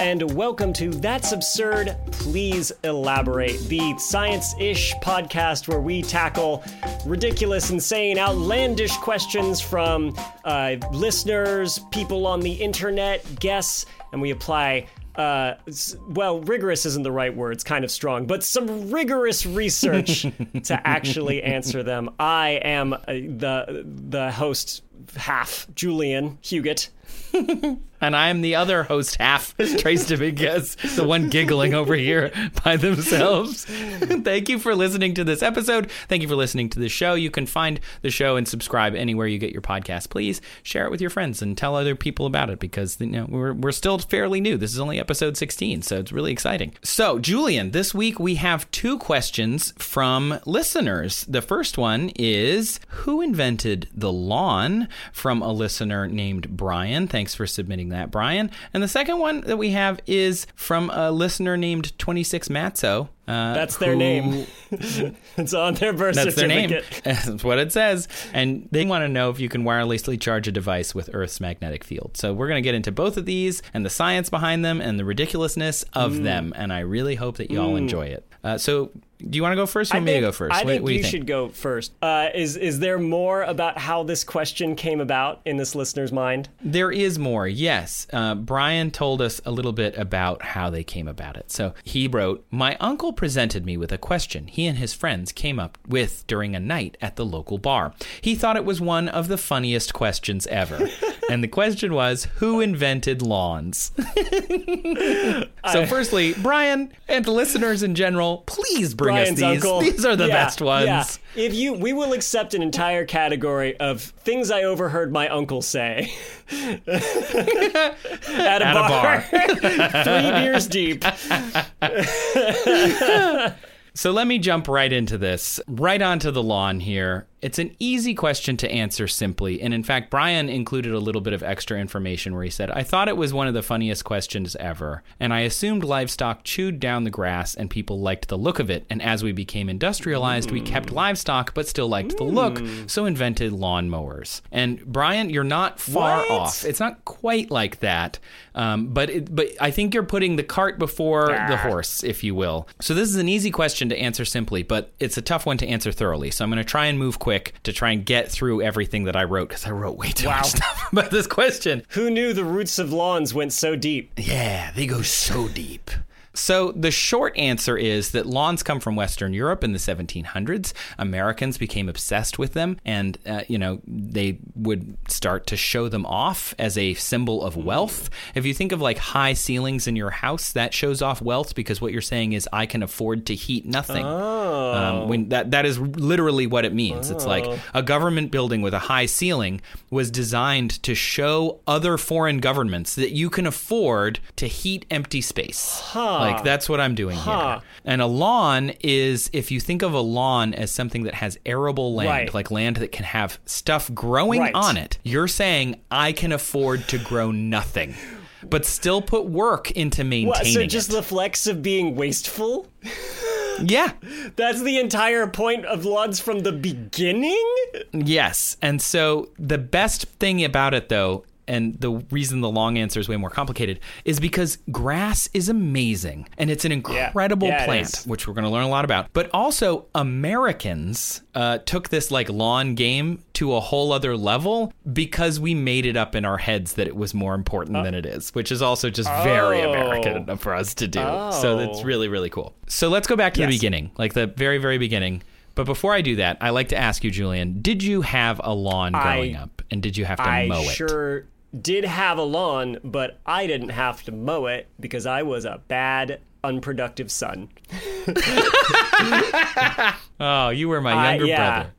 and welcome to That's Absurd, Please Elaborate, the science-ish podcast where we tackle ridiculous, insane, outlandish questions from listeners, people on the internet, guests, and we apply rigorous isn't the right word, it's kind of strong, but some rigorous research to actually answer them. I am the host half, Julian Huguet. And I'm the other host half, Trace Dominguez, the one giggling over here by themselves. Thank you for listening to this episode. Thank you for listening to the show. You can find the show and subscribe anywhere you get your podcast. Please share it with your friends and tell other people about it because we're still fairly new. This is only episode 16, so it's really exciting. So, Julian, this week we have 2 questions from listeners. The first one is, who invented the lawn? From a listener named Brian. Thanks for submitting that, Brian. And the second one that we have is from a listener named 26 Matzo. That's their name. It's on their birth certificate. That's their name. That's what it says. And they want to know if you can wirelessly charge a device with Earth's magnetic field. So we're going to get into both of these and the science behind them and the ridiculousness of them. And I really hope that you all enjoy it. So do you want to go first or want me to go first? I think you should go first. Is there more about how this question came about in this listener's mind? There is more, yes. Brian told us a little bit about how they came about it. So he wrote, my uncle presented me with a question he and his friends came up with during a night at the local bar. He thought it was one of the funniest questions ever. And the question was, who invented lawns? So firstly, Brian and the listeners in general, please bring us these. Uncle. These are the best ones. Yeah. We will accept an entire category of things I overheard my uncle say. At a bar. 3 beers deep. So let me jump right into this, right onto the lawn here. It's an easy question to answer simply. And in fact, Brian included a little bit of extra information where he said, I thought it was one of the funniest questions ever. And I assumed livestock chewed down the grass and people liked the look of it. And as we became industrialized, we kept livestock but still liked the look, so invented lawnmowers. And Brian, you're not far off. It's not quite like that. But I think you're putting the cart before the horse, if you will. So this is an easy question to answer simply, but it's a tough one to answer thoroughly. So I'm going to try and move quick to try and get through everything that I wrote, because I wrote way too much stuff about this question. Who knew the roots of lawns went so deep? Yeah, they go so deep. So the short answer is that lawns come from Western Europe in the 1700s. Americans became obsessed with them, and they would start to show them off as a symbol of wealth. If you think of like high ceilings in your house, that shows off wealth, because what you're saying is, I can afford to heat nothing. When that is literally what it means. It's like a government building with a high ceiling was designed to show other foreign governments that you can afford to heat empty space. Like, that's what I'm doing here. And a lawn is, if you think of a lawn as something that has arable land, like land that can have stuff growing on it, you're saying, I can afford to grow nothing, but still put work into maintaining it. So just the flex of being wasteful? Yeah. That's the entire point of lawns from the beginning? Yes. And so the best thing about it, though, and the reason the long answer is way more complicated, is because grass is amazing. And it's an incredible plant, which we're going to learn a lot about. But also, Americans took this like lawn game to a whole other level because we made it up in our heads that it was more important than it is, which is also just very American for us to do. So that's really, really cool. So let's go back to the beginning, like the very, very beginning. But before I do that, I like to ask you, Julian, did you have a lawn growing up? And did you have to mow it? I sure did have a lawn, but I didn't have to mow it because I was a bad, unproductive son. Oh, you were my younger brother.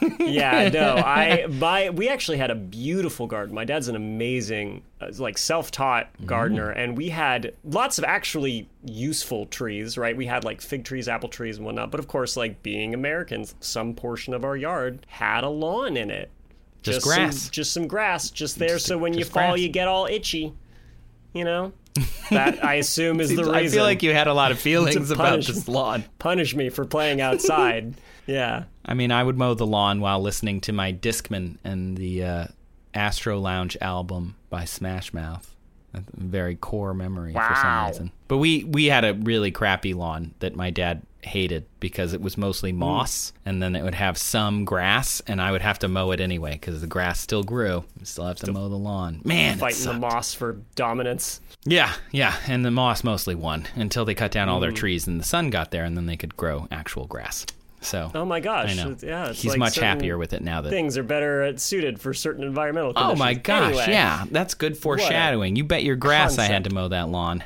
We actually had a beautiful garden. My dad's an amazing, self-taught gardener, and we had lots of actually useful trees, right? We had like fig trees, apple trees, and whatnot. But of course, like being Americans, some portion of our yard had a lawn in it. Just grass. Some grass, there. So when you fall, you get all itchy, That, I assume, is the reason. I feel like you had a lot of feelings about this lawn. Punish me for playing outside. Yeah. I mean, I would mow the lawn while listening to my Discman and the Astro Lounge album by Smash Mouth. A very core memory for some reason. But we had a really crappy lawn that my dad hated because it was mostly moss, and then it would have some grass, and I would have to mow it anyway because the grass still grew. You still have to mow the lawn. Man, fighting the moss for dominance. Yeah, and the moss mostly won until they cut down all their trees and the sun got there, and then they could grow actual grass. So, oh my gosh, I know. Yeah, he's like much happier with it now that things are better suited for certain environmental conditions. Oh my gosh, anyway, yeah, that's good foreshadowing. You bet your grass I had to mow that lawn.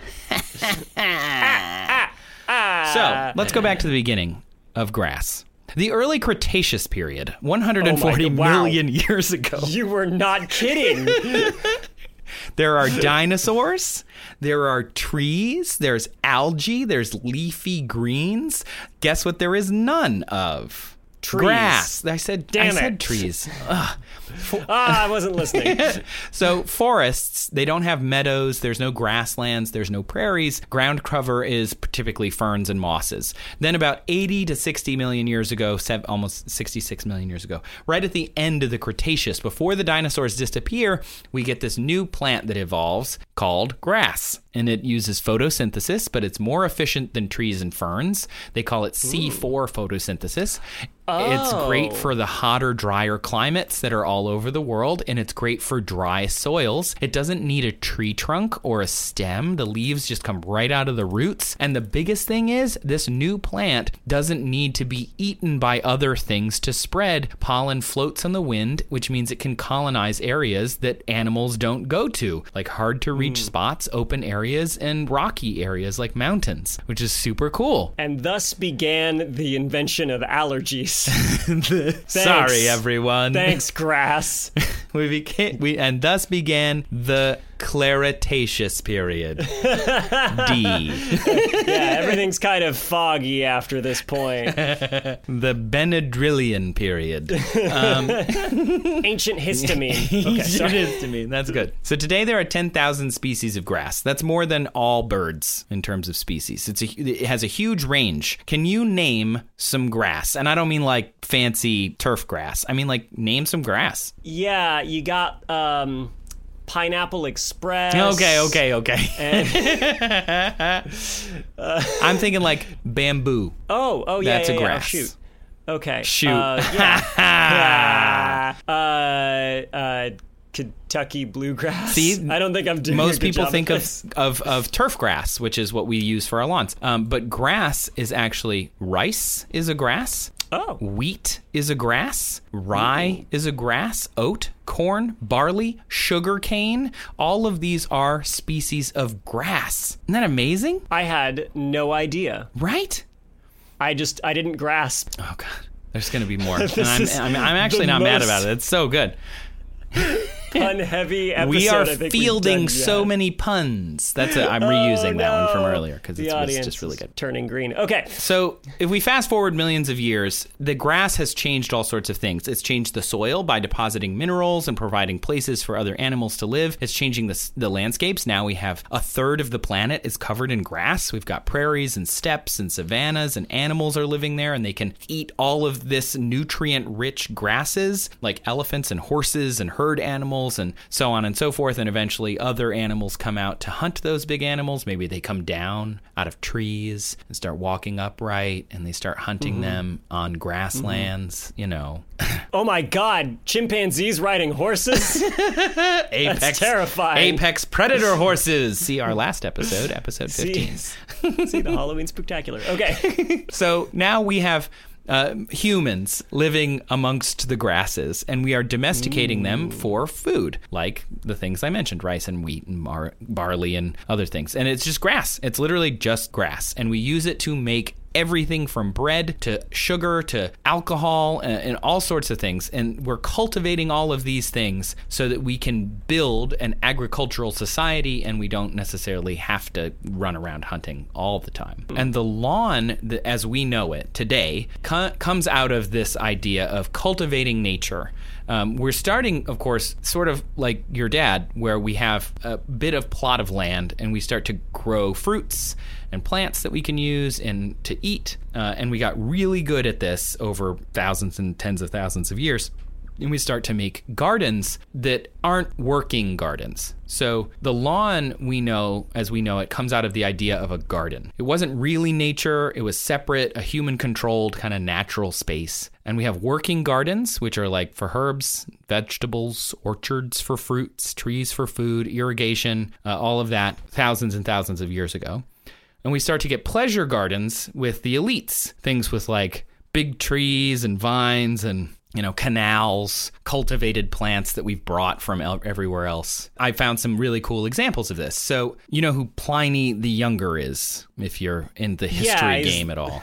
So, let's go back to the beginning of grass. The early Cretaceous period, 140 million years ago. You were not kidding. There are dinosaurs, there are trees, there's algae, there's leafy greens. Guess what there is none of? Trees. Grass. I said trees. I wasn't listening. So forests, they don't have meadows. There's no grasslands. There's no prairies. Ground cover is typically ferns and mosses. Then about 80 to 60 million years ago, almost 66 million years ago, right at the end of the Cretaceous, before the dinosaurs disappear, we get this new plant that evolves called grass. And it uses photosynthesis, but it's more efficient than trees and ferns. They call it C4 photosynthesis. Oh. It's great for the hotter, drier climates that are all over the world, and it's great for dry soils. It doesn't need a tree trunk or a stem. The leaves just come right out of the roots. And the biggest thing is, this new plant doesn't need to be eaten by other things to spread. Pollen floats on the wind, which means it can colonize areas that animals don't go to, like hard-to-reach spots, open areas, and rocky areas like mountains, which is super cool. And thus began the invention of allergies. Sorry, everyone. Thanks, grass. And thus began the Claretaceous period. D. Yeah, everything's kind of foggy after this point. The Benadrylian period. Ancient histamine. Okay, sorry. Histamine. That's good. So today there are 10,000 species of grass. That's more than all birds in terms of species. It has a huge range. Can you name some grass? And I don't mean like fancy turf grass. I mean like name some grass. Yeah, you got Pineapple Express. Okay. And, I'm thinking like bamboo. Oh, yeah. That's a grass. Oh, shoot. Okay. Shoot. Kentucky bluegrass. See, I don't think I'm doing most a good people job think of this. of turf grass, which is what we use for our lawns. But grass is actually rice is a grass. Oh. Wheat is a grass. Rye is a grass. Oat, corn, barley, sugar cane. All of these are species of grass. Isn't that amazing? I had no idea. Right? I didn't grasp. Oh, God. There's going to be more. And I'm actually not mad about it. It's so good. Pun-heavy episode. We are I think fielding we've done so many puns. I'm reusing that one from earlier because the it's audience just really good. Turning green. Okay. So if we fast forward millions of years, the grass has changed all sorts of things. It's changed the soil by depositing minerals and providing places for other animals to live. It's changing the landscapes. Now we have a third of the planet is covered in grass. We've got prairies and steppes and savannas, and animals are living there, and they can eat all of this nutrient-rich grasses like elephants and horses and herd animals and so on and so forth. And eventually other animals come out to hunt those big animals. Maybe they come down out of trees and start walking upright, and they start hunting them on grasslands, you know. Oh my God, chimpanzees riding horses? That's terrifying. Apex predator horses. See our last episode 15. See the Halloween Spectacular. Okay. So now we have humans living amongst the grasses, and we are domesticating them for food, like the things I mentioned, rice and wheat and barley and other things. And it's just grass. It's literally just grass. And we use it to make everything from bread to sugar to alcohol and all sorts of things. And we're cultivating all of these things so that we can build an agricultural society, and we don't necessarily have to run around hunting all the time. And the lawn, as we know it today, comes out of this idea of cultivating nature. We're starting, of course, sort of like your dad, where we have a bit of plot of land and we start to grow fruits and plants that we can use and to eat. And we got really good at this over thousands and tens of thousands of years. And we start to make gardens that aren't working gardens. So the lawn we know it comes out of the idea of a garden. It wasn't really nature. It was separate, a human-controlled kind of natural space. And we have working gardens, which are like for herbs, vegetables, orchards for fruits, trees for food, irrigation, all of that thousands and thousands of years ago. And we start to get pleasure gardens with the elites, things with like big trees and vines and canals, cultivated plants that we've brought from everywhere else. I found some really cool examples of this. So you know who Pliny the Younger is, if you're in the history game at all.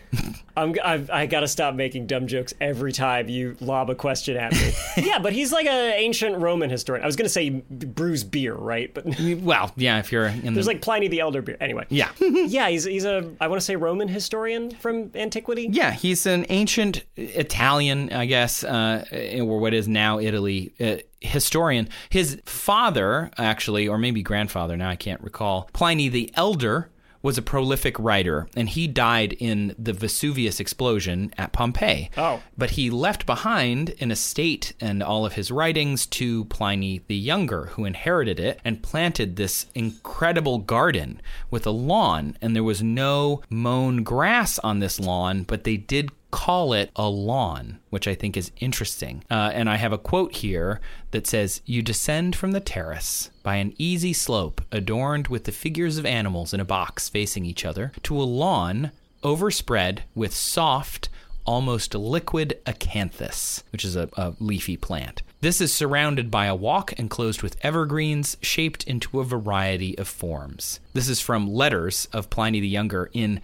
I gotta stop making dumb jokes every time you lob a question at me. Yeah, but he's like an ancient Roman historian. I was gonna say brews beer, right? But well, yeah, if you're in there's like Pliny the Elder beer. Anyway, yeah, yeah, he's a I want to say Roman historian from antiquity. Yeah, he's an ancient Italian, I guess, or what is now Italy. Historian. His father, actually, or maybe grandfather, now I can't recall, Pliny the Elder, was a prolific writer, and he died in the Vesuvius explosion at Pompeii. Oh. But he left behind an estate and all of his writings to Pliny the Younger, who inherited it and planted this incredible garden with a lawn, and there was no mown grass on this lawn, but they did call it a lawn, which I think is interesting. And I have a quote here that says, "You descend from the terrace by an easy slope adorned with the figures of animals in a box facing each other to a lawn overspread with soft, almost liquid acanthus," which is a leafy plant. "This is surrounded by a walk enclosed with evergreens shaped into a variety of forms." This is from letters of Pliny the Younger in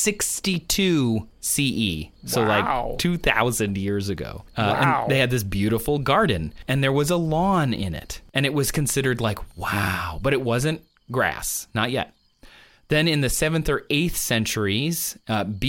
62 CE. So like 2,000 years ago. And they had this beautiful garden, and there was a lawn in it. And it was considered like, wow, but it wasn't grass, not yet. Then in the 7th or 8th centuries,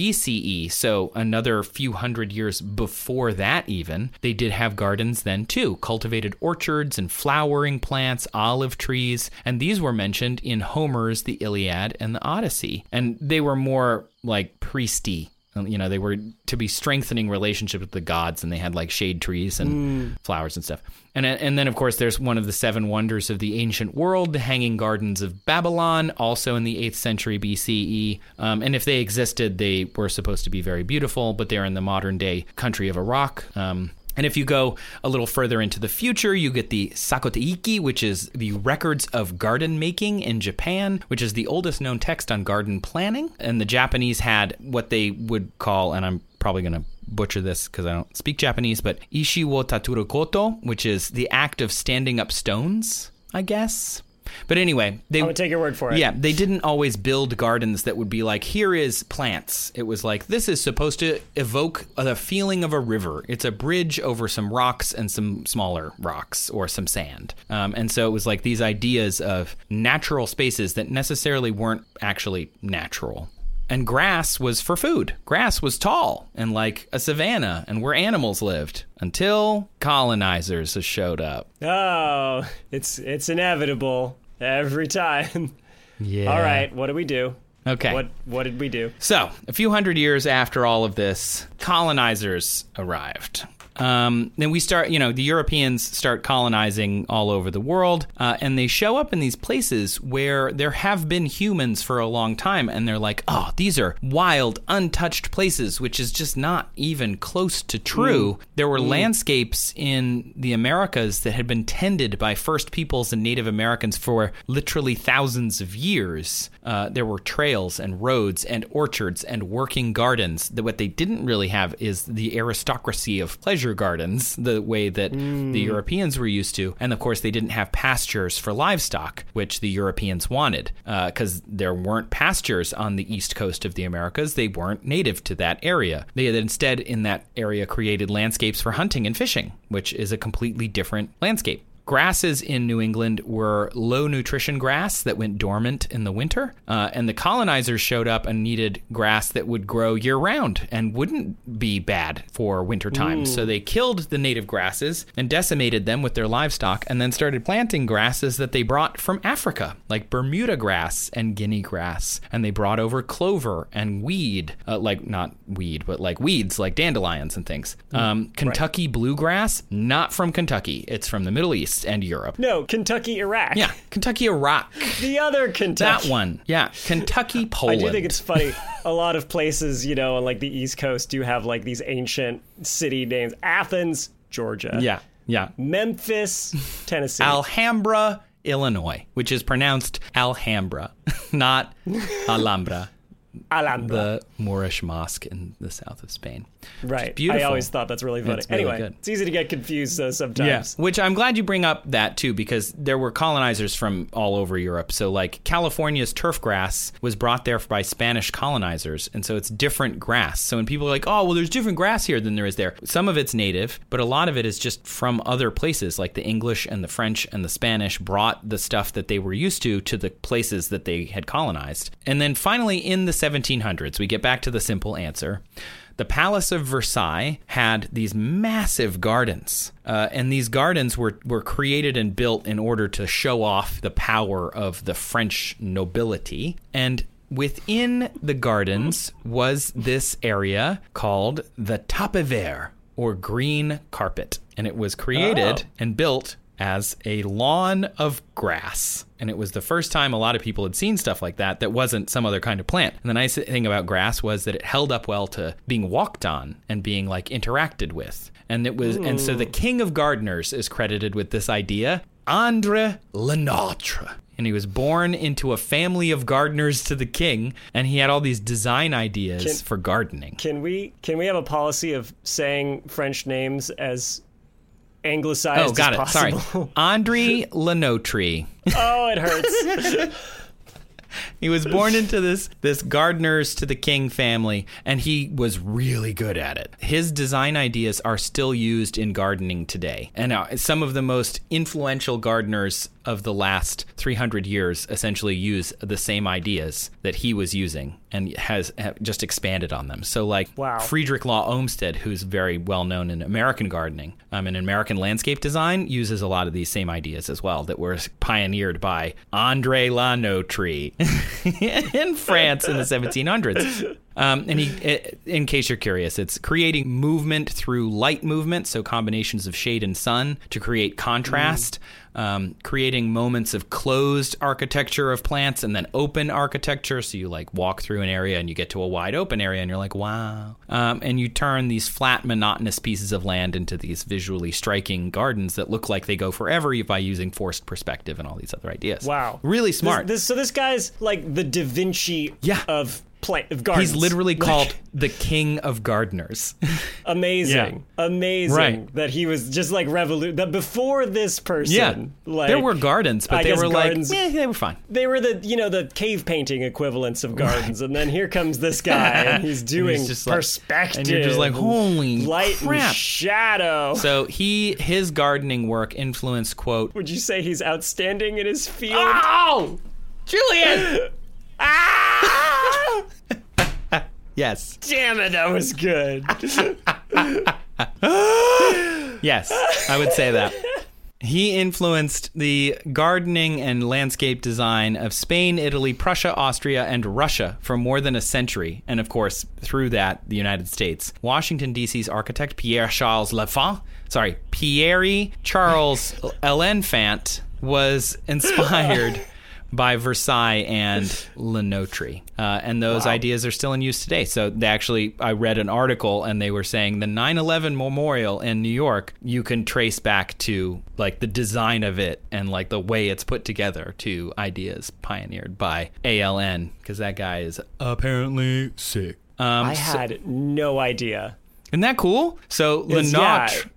BCE, so another few hundred years before that even, they did have gardens then too, cultivated orchards and flowering plants, olive trees, and these were mentioned in Homer's The Iliad and the Odyssey. And they were more like priesty. They were to be strengthening relationships with the gods, and they had like shade trees and flowers and stuff. And then, of course, there's one of the 7 wonders of the ancient world, the Hanging Gardens of Babylon, also in the 8th century BCE. And if they existed, they were supposed to be very beautiful, but they're in the modern day country of Iraq. And if you go a little further into the future, you get the Sakoteiki, which is the records of garden making in Japan, which is the oldest known text on garden planning. And the Japanese had what they would call, and I'm probably going to butcher this because I don't speak Japanese, but ishi wo taturu koto, which is the act of standing up stones, I guess. But anyway, I would take your word for it. Yeah, they didn't always build gardens that would be like, here is plants. It was like, this is supposed to evoke the feeling of a river. It's a bridge over some rocks and some smaller rocks or some sand. And so it was like these ideas of natural spaces that necessarily weren't actually natural. And grass was for food. Grass was tall and like a savanna and where animals lived until colonizers showed up. Oh, it's inevitable every time. Yeah. All right, what do we do? Okay. What did we do? So, a few hundred years after all of this, colonizers arrived. Then we start, the Europeans start colonizing all over the world, and they show up in these places where there have been humans for a long time, and they're like, oh, these are wild, untouched places, which is just not even close to true. There were landscapes in the Americas that had been tended by First Peoples and Native Americans for literally thousands of years. There were trails and roads and orchards and working gardens. What they didn't really have is the aristocracy of pleasure gardens, the way that the Europeans were used to. And of course, they didn't have pastures for livestock, which the Europeans wanted, because there weren't pastures on the east coast of the Americas. They weren't native to that area. They had instead, in that area, created landscapes for hunting and fishing, which is a completely different landscape. grasses in New England were low nutrition grass that went dormant in the winter. And the colonizers showed up and needed grass that would grow year round and wouldn't be bad for winter time. So they killed the native grasses and decimated them with their livestock, and then started planting grasses that they brought from Africa, like Bermuda grass and Guinea grass. And they brought over clover and weed, like not weed, but like weeds, like dandelions and things. Kentucky bluegrass, not from Kentucky. It's from the Middle East and Europe. No, Kentucky, Iraq. Yeah, Kentucky, Iraq. The other Kentucky. That one. Yeah, Kentucky, Poland. I do think it's funny. A lot of places, you know, on like the East Coast do have like these ancient city names. Athens, Georgia. Yeah. Memphis, Tennessee. Alhambra, Illinois, which is pronounced Alhambra, not Alhambra. The Moorish mosque in the south of Spain. Right. Beautiful. I always thought that's really funny. It's really anyway, good. It's easy to get confused though sometimes. Yeah. Which I'm glad you bring up that too, because there were colonizers from all over Europe. So like California's turf grass was brought there by Spanish colonizers. And so it's different grass. So when people are like, oh, well, there's different grass here than there is there. Some of it's native, but a lot of it is just from other places. Like the English and the French and the Spanish brought the stuff that they were used to the places that they had colonized. And then finally in the 1700s, we get back to the simple answer. The Palace of Versailles had these massive gardens, and these gardens were created and built in order to show off the power of the French nobility. And within the gardens was this area called the tapis vert, or green carpet. And it was created and built as a lawn of grass. And it was the first time a lot of people had seen stuff like that wasn't some other kind of plant. And the nice thing about grass was that it held up well to being walked on and being like interacted with. And it was, and so the king of gardeners is credited with this idea, André Le Nôtre. And he was born into a family of gardeners to the king, and he had all these design ideas for gardening. Can we have a policy of saying French names as anglicized got as it. possible? Sorry. André Le Nôtre. Oh, it hurts. He was born into this gardeners to the king family, and he was really good at it. His design ideas are still used in gardening today. And some of the most influential gardeners of the last 300 years essentially use the same ideas that he was using and have just expanded on them. So like Friedrich Law Olmsted, who's very well known in American gardening and American landscape design, uses a lot of these same ideas as well that were pioneered by André Le Nôtre in France in the 1700s. And in case you're curious, it's creating movement through light movement, so combinations of shade and sun to create contrast, creating moments of closed architecture of plants and then open architecture, so you like walk through an area and you get to a wide open area and you're like, wow. And you turn these flat, monotonous pieces of land into these visually striking gardens that look like they go forever by using forced perspective and all these other ideas. Wow. Really smart. So this guy's like the Da Vinci of gardens. He's literally called the king of gardeners. Amazing. Amazing that he was just like that before this person. Like, there were gardens, but they were gardens, like, they were fine. They were the cave painting equivalents of gardens. And then here comes this guy and he's doing perspective. And you're just like, holy light crap. And shadow. So his gardening work influenced, quote, would you say he's outstanding in his field? Oh! Julian! Yes. Damn it, that was good. Yes, I would say that. He influenced the gardening and landscape design of Spain, Italy, Prussia, Austria, and Russia for more than a century. And of course, through that, the United States. Washington, D.C.'s architect Pierre Charles L'Enfant was inspired by Versailles and Le Nôtre. And those ideas are still in use today. So I read an article and they were saying the 9/11 memorial in New York, you can trace back to like the design of it and like the way it's put together to ideas pioneered by ALN, because that guy is apparently sick. I had no idea. Isn't that cool? So Le Nôtre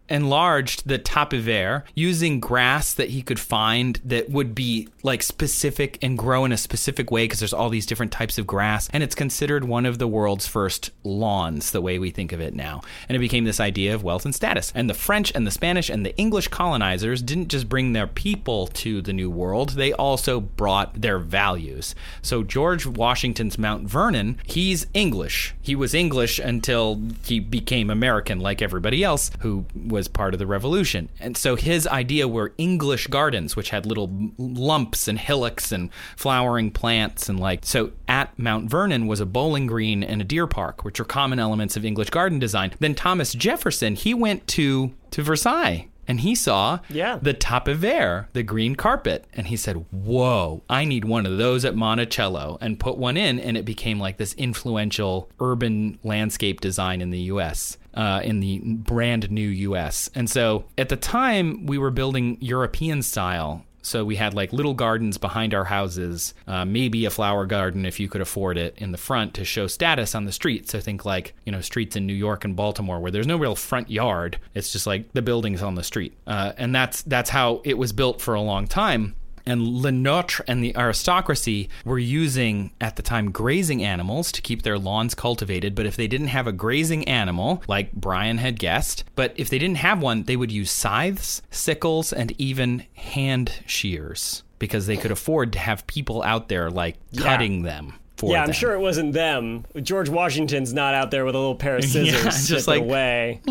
enlarged the tapis-vert using grass that he could find that would be like specific and grow in a specific way, because there's all these different types of grass, and it's considered one of the world's first lawns the way we think of it now. And it became this idea of wealth and status. And the French and the Spanish and the English colonizers didn't just bring their people to the New World, they also brought their values. So George Washington's Mount Vernon, he's English. He was English until he became American like everybody else who was part of the Revolution. And so his idea were English gardens, which had little lumps and hillocks and flowering plants. And like, so at Mount Vernon was a bowling green and a deer park, which are common elements of English garden design. Then Thomas Jefferson, he went to Versailles. And he saw the tapis-vert, the green carpet. And he said, whoa, I need one of those at Monticello, and put one in. And it became like this influential urban landscape design in the U.S., in the brand new U.S. And so at the time, we were building European style. So we had like little gardens behind our houses, maybe a flower garden if you could afford it in the front to show status on the street. So think like, streets in New York and Baltimore where there's no real front yard. It's just like the buildings on the street. And that's how it was built for a long time. And Le Nôtre and the aristocracy were using, at the time, grazing animals to keep their lawns cultivated. But if they didn't have a grazing animal, like Brian had guessed, but if they didn't have one, they would use scythes, sickles, and even hand shears, because they could afford to have people out there, like, cutting them. Yeah, I'm sure it wasn't them. George Washington's not out there with a little pair of scissors just like away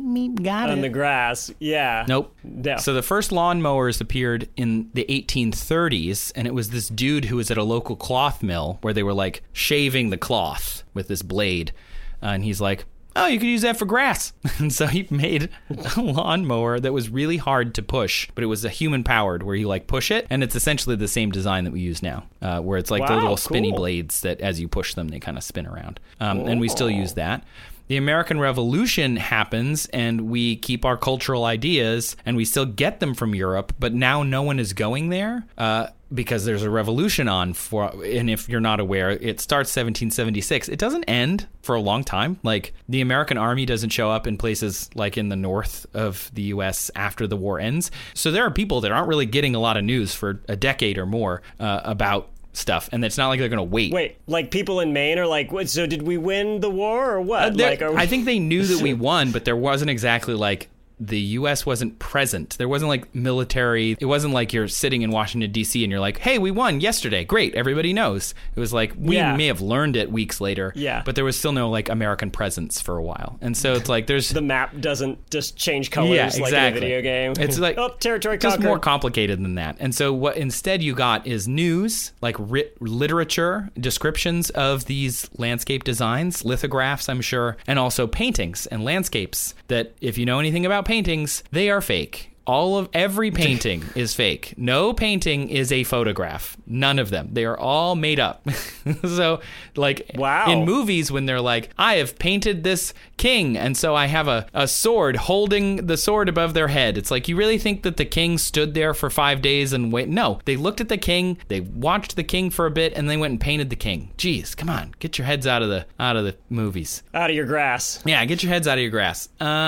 got on it. the grass. Yeah. Nope. No. So the first lawnmowers appeared in the 1830s, and it was this dude who was at a local cloth mill where they were like shaving the cloth with this blade. And he's like, oh, you could use that for grass. And so he made a lawnmower that was really hard to push, but it was a human powered where you like push it. And it's essentially the same design that we use now, where it's like the little spinny blades that as you push them, they kind of spin around. And we still use that. The American Revolution happens, and we keep our cultural ideas, and we still get them from Europe, but now no one is going there because there's a revolution on. And if you're not aware, it starts 1776. It doesn't end for a long time. Like, the American army doesn't show up in places like in the north of the U.S. after the war ends. So there are people that aren't really getting a lot of news for a decade or more about stuff, and it's not like they're gonna wait, like people in Maine are like, what, so did we win the war or what? I think they knew that we won, but there wasn't exactly like the U.S. wasn't present. There wasn't like military. It wasn't like you're sitting in Washington, D.C. and you're like, hey, we won yesterday. Great. Everybody knows. It was like, we may have learned it weeks later, but there was still no like American presence for a while. And so it's like there's... the map doesn't just change colors like in a video game. It's like, oh, territory just conquered. more complicated than that. And so what instead you got is news, like literature, descriptions of these landscape designs, lithographs, I'm sure, and also paintings and landscapes that if you know anything about paintings, they are fake. Every painting is fake. No painting is a photograph. None of them. They are all made up. So, like, in movies, when they're like, I have painted this king, and so I have a sword holding the sword above their head. It's like, you really think that the king stood there for 5 days and wait? No, they looked at the king, they watched the king for a bit, and they went and painted the king. Jeez, come on, get your heads out of the movies. Out of your grass. Yeah, get your heads out of your grass.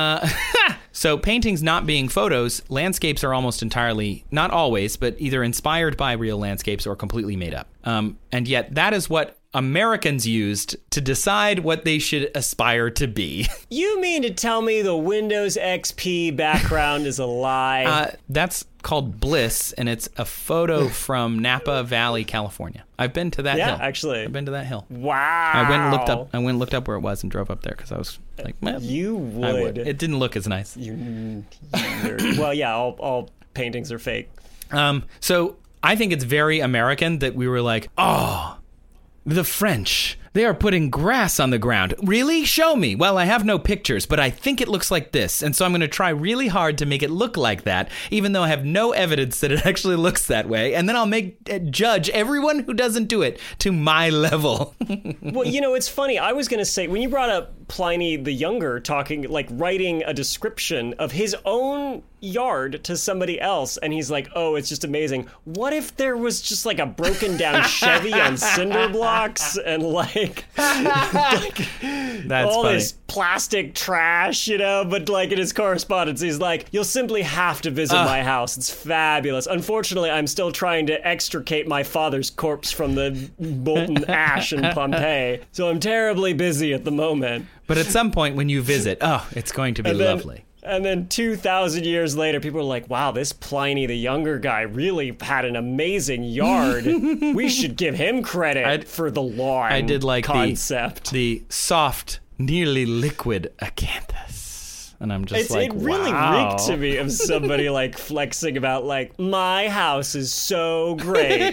So paintings not being photos, landscapes are almost entirely, not always, but either inspired by real landscapes or completely made up. And yet that is what Americans used to decide what they should aspire to be. You mean to tell me the Windows XP background is a lie? That's called Bliss, and it's a photo from Napa Valley, California. I've been to that hill. Yeah, actually. I've been to that hill. Wow. I went and looked up where it was and drove up there because I was like, you would. I would. It didn't look as nice. You nerd. Well, yeah, all paintings are fake. So I think it's very American that we were like, oh, the French, they are putting grass on the ground. Really? Show me. Well, I have no pictures, but I think it looks like this. And so I'm going to try really hard to make it look like that, even though I have no evidence that it actually looks that way. And then I'll judge everyone who doesn't do it to my level. Well, it's funny. I was going to say, when you brought up Pliny the Younger talking, like writing a description of his own yard to somebody else, and he's like, oh, it's just amazing. What if there was just like a broken down Chevy on cinder blocks and like That's all funny. this plastic trash, you know? But like in his correspondence, he's like, you'll simply have to visit my house. It's fabulous. Unfortunately, I'm still trying to extricate my father's corpse from the molten ash in Pompeii, so I'm terribly busy at the moment. But at some point when you visit, it's going to be lovely. And then 2,000 years later, people are like, wow, this Pliny the Younger guy really had an amazing yard. We should give him credit for the lawn I did like concept. the soft, nearly liquid acanthus. And I'm just It really wow. reeked to me of somebody like flexing about like, my house is so great.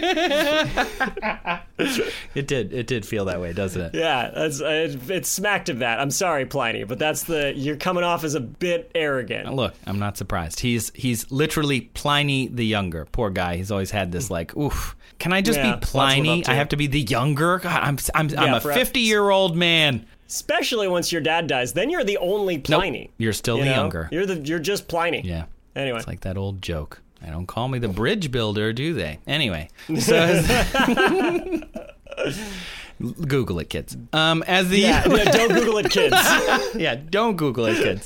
It did feel that way, doesn't it? Yeah, it smacked of that. I'm sorry, Pliny, but you're coming off as a bit arrogant. Look, I'm not surprised. He's literally Pliny the Younger. Poor guy. He's always had this like, oof. Can I just Yeah, be lots to live Pliny? up to. I have to be the younger. God, I'm a for- 50-year-old man. Especially once your dad dies, then you're the only Pliny. Nope, you're still You the know? younger. You're just Pliny. Yeah. Anyway. It's like that old joke. They don't call me the bridge builder, do they? Anyway. So Google it, kids. As the Yeah, don't Google it, kids. yeah, don't Google it, kids.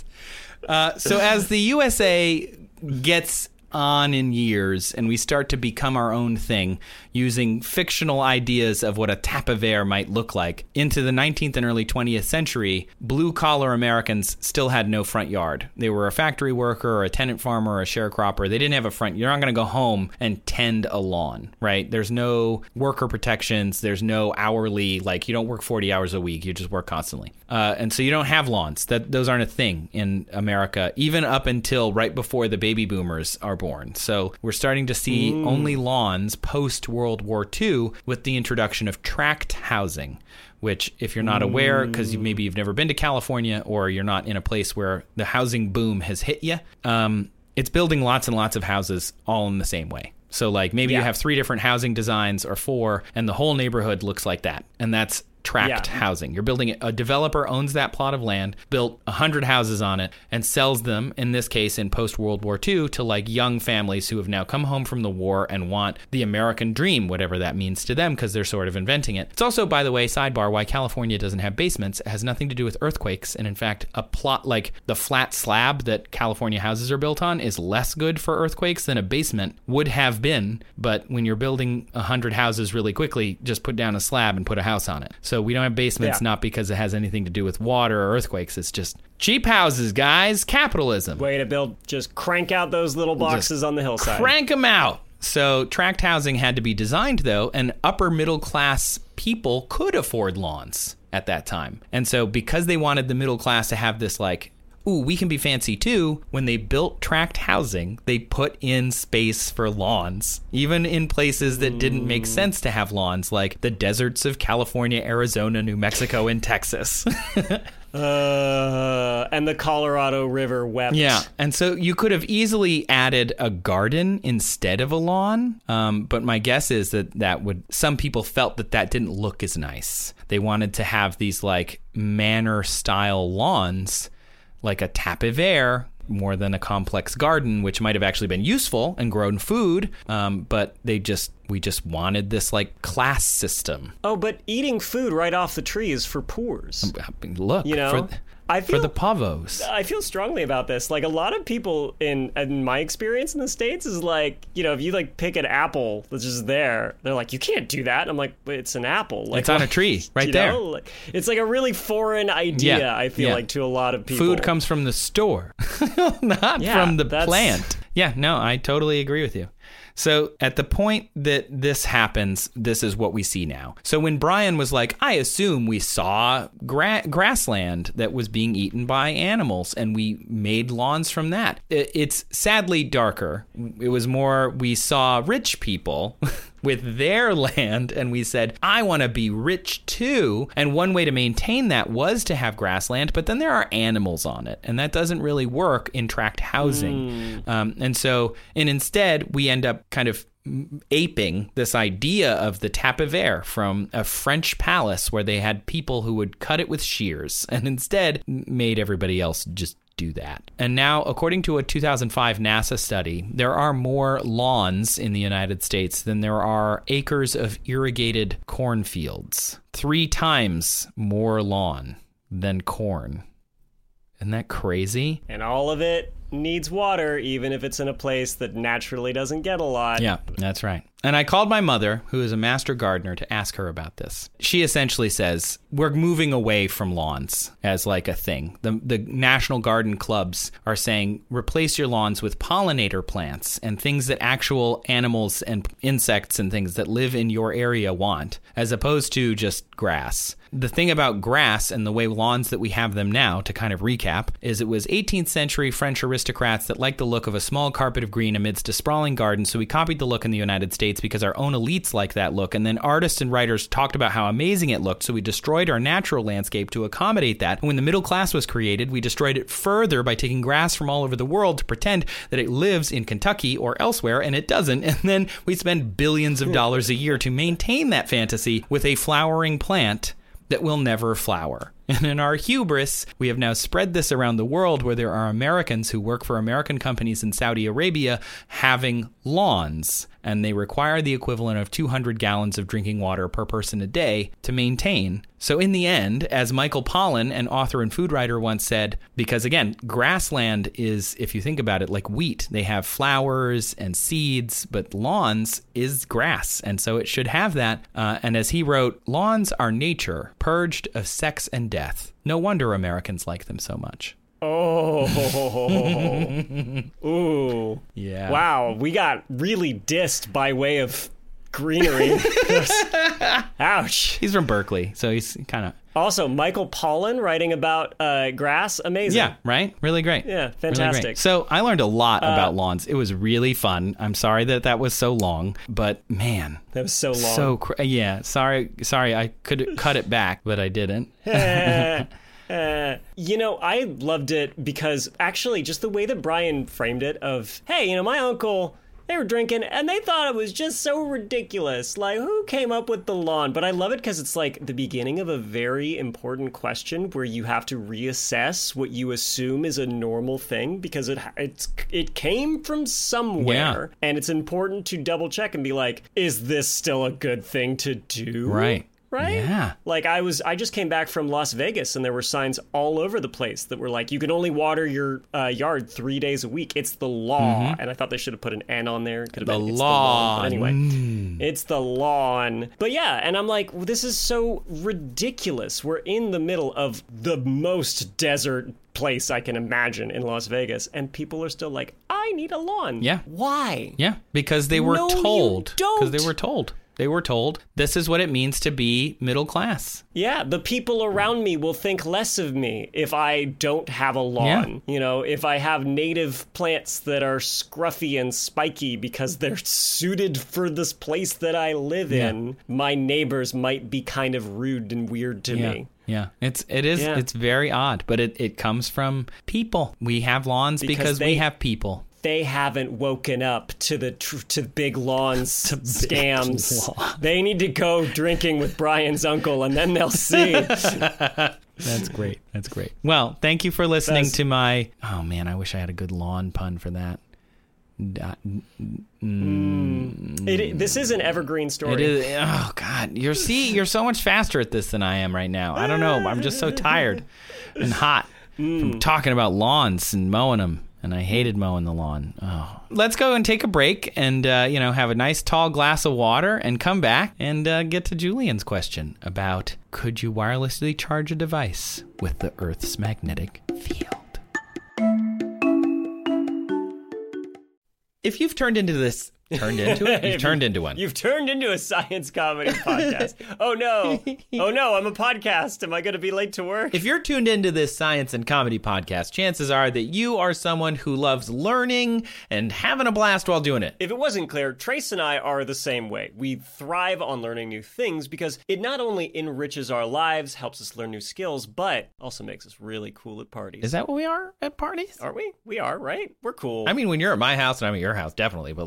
So as the USA gets on in years and we start to become our own thing using fictional ideas of what a tapivere might look like, into the 19th and early 20th century, blue-collar Americans still had no front yard. They were a factory worker or a tenant farmer or a sharecropper. They didn't have a front. You're not going to go home and tend a lawn, right? There's no worker protections. There's no hourly, like you don't work 40 hours a week. You just work constantly. And so you don't have lawns. Those aren't a thing in America, even up until right before the baby boomers are born. So we're starting to see only lawns post-World War II with the introduction of tract housing, which, if you're not aware, because maybe you've never been to California or you're not in a place where the housing boom has hit you, it's building lots and lots of houses all in the same way. So like maybe you have 3 different housing designs or 4, and the whole neighborhood looks like that. And that's tract housing. You're building it. A developer owns that plot of land, built 100 houses on it, and sells them, in this case, in post-World War II, to like young families who have now come home from the war and want the American dream, whatever that means to them, because they're sort of inventing it. It's also, by the way, sidebar, why California doesn't have basements. It has nothing to do with earthquakes. And in fact, a plot like the flat slab that California houses are built on is less good for earthquakes than a basement would have been. But when you're building 100 houses really quickly, just put down a slab and put a house on it. So we don't have basements, not because it has anything to do with water or earthquakes. It's just cheap houses, guys. Capitalism. Way to build. Just crank out those little boxes on the hillside. Crank them out. So tract housing had to be designed, though, and upper middle class people could afford lawns at that time. And so because they wanted the middle class to have this like, ooh, we can be fancy too, when they built tract housing, they put in space for lawns, even in places that didn't make sense to have lawns, like the deserts of California, Arizona, New Mexico, and Texas. And the Colorado River wept. Yeah, and so you could have easily added a garden instead of a lawn, but my guess is that some people felt that didn't look as nice. They wanted to have these like manor-style lawns, like a tapivere, more than a complex garden, which might have actually been useful and grown food, but we just wanted this like class system. Oh, but eating food right off the tree is for poors. Look, You know, for the pavos. I feel strongly about this. Like a lot of people in my experience in the States is like, you know, if you like pick an apple that's just there, they're like, you can't do that. And I'm like, but it's an apple. Like, It's on a tree right you there. know? Like, it's like a really foreign idea, I feel like, to a lot of people. Food comes from the store, not from the plant. Yeah, no, I totally agree with you. So at the point that this happens, this is what we see now. So when Brian was like, I assume we saw grassland that was being eaten by animals and we made lawns from that. It's sadly darker. It was more, we saw rich people with their land and we said, I want to be rich too. And one way to maintain that was to have grassland, but then there are animals on it. And that doesn't really work in tract housing. And instead we end up kind of aping this idea of the tapis vert from a French palace where they had people who would cut it with shears, and instead made everybody else just do that. And now, according to a 2005 NASA study, there are more lawns in the United States than there are acres of irrigated cornfields. 3 times more lawn than corn. Isn't that crazy? And all of it needs water, even if it's in a place that naturally doesn't get a lot. Yeah, that's right. And I called my mother, who is a master gardener, to ask her about this. She essentially says, we're moving away from lawns as like a thing. The National Garden clubs are saying, replace your lawns with pollinator plants and things that actual animals and insects and things that live in your area want, as opposed to just grass. The thing about grass and the way lawns that we have them now, to kind of recap, is it was 18th century French aristocrats that liked the look of a small carpet of green amidst a sprawling garden, so we copied the look in the United States because our own elites like that look, and then artists and writers talked about how amazing it looked, so we destroyed our natural landscape to accommodate that. And when the middle class was created, we destroyed it further by taking grass from all over the world to pretend that it lives in Kentucky or elsewhere, and it doesn't, and then we spend billions of dollars a year to maintain that fantasy with a flowering plant that will never flower. And in our hubris, we have now spread this around the world, where there are Americans who work for American companies in Saudi Arabia having lawns, and they require the equivalent of 200 gallons of drinking water per person a day to maintain. So in the end, as Michael Pollan, an author and food writer, once said, because again, grassland is, if you think about it, like wheat. They have flowers and seeds, but lawns is grass, and so it should have that. And as he wrote, lawns are nature, purged of sex and death. No wonder Americans like them so much. Oh. Ooh. Yeah. Wow, we got really dissed by way of greenery. Ouch. He's from Berkeley, so he's kind of... Also, Michael Pollan writing about grass, amazing. Yeah, right? Really great. Yeah, fantastic. Really great. So I learned a lot about lawns. It was really fun. I'm sorry that was so long, but man. That was so long. Yeah, sorry, I could cut it back, but I didn't. I loved it because actually just the way that Brian framed it of, hey, my uncle, they were drinking and they thought it was just so ridiculous. Like, who came up with the lawn? But I love it because it's like the beginning of a very important question where you have to reassess what you assume is a normal thing because it came from somewhere. Yeah. And it's important to double check and be like, is this still a good thing to do? Right. Right? Yeah. Like I just came back from Las Vegas and there were signs all over the place that were like, you can only water your yard 3 days a week. It's the law. And I thought they should have put an N on there. Could have been it's the lawn. But anyway, it's the lawn. But yeah, and I'm like, well, this is so ridiculous. We're in the middle of the most desert place I can imagine in Las Vegas, and people are still like, I need a lawn. Yeah. Why? Yeah, because they were told. Because they were told. They were told this is what it means to be middle class. Yeah, the people around me will think less of me if I don't have a lawn. Yeah. If I have native plants that are scruffy and spiky because they're suited for this place that I live in, my neighbors might be kind of rude and weird to me. Yeah, it's very odd, but it comes from people. We have lawns because we have people. They haven't woken up to the big lawns scams. They need to go drinking with Brian's uncle, and then they'll see. That's great. That's great. Well, thank you for listening to my... Oh, man, I wish I had a good lawn pun for that. This is an evergreen story. It is. Oh, God. You're so much faster at this than I am right now. I don't know. I'm just so tired and hot from talking about lawns and mowing them. And I hated mowing the lawn. Oh. Let's go and take a break and, have a nice tall glass of water and come back and get to Julian's question about could you wirelessly charge a device with the Earth's magnetic field? If you've turned into this... Turned into it? You've turned into one. You've turned into a science comedy podcast. Oh, no. Oh, no, I'm a podcast. Am I going to be late to work? If you're tuned into this science and comedy podcast, chances are that you are someone who loves learning and having a blast while doing it. If it wasn't clear, Trace and I are the same way. We thrive on learning new things because it not only enriches our lives, helps us learn new skills, but also makes us really cool at parties. Is that what we are at parties? Are we? We are, right? We're cool. I mean, when you're at my house and I'm at your house, definitely. But like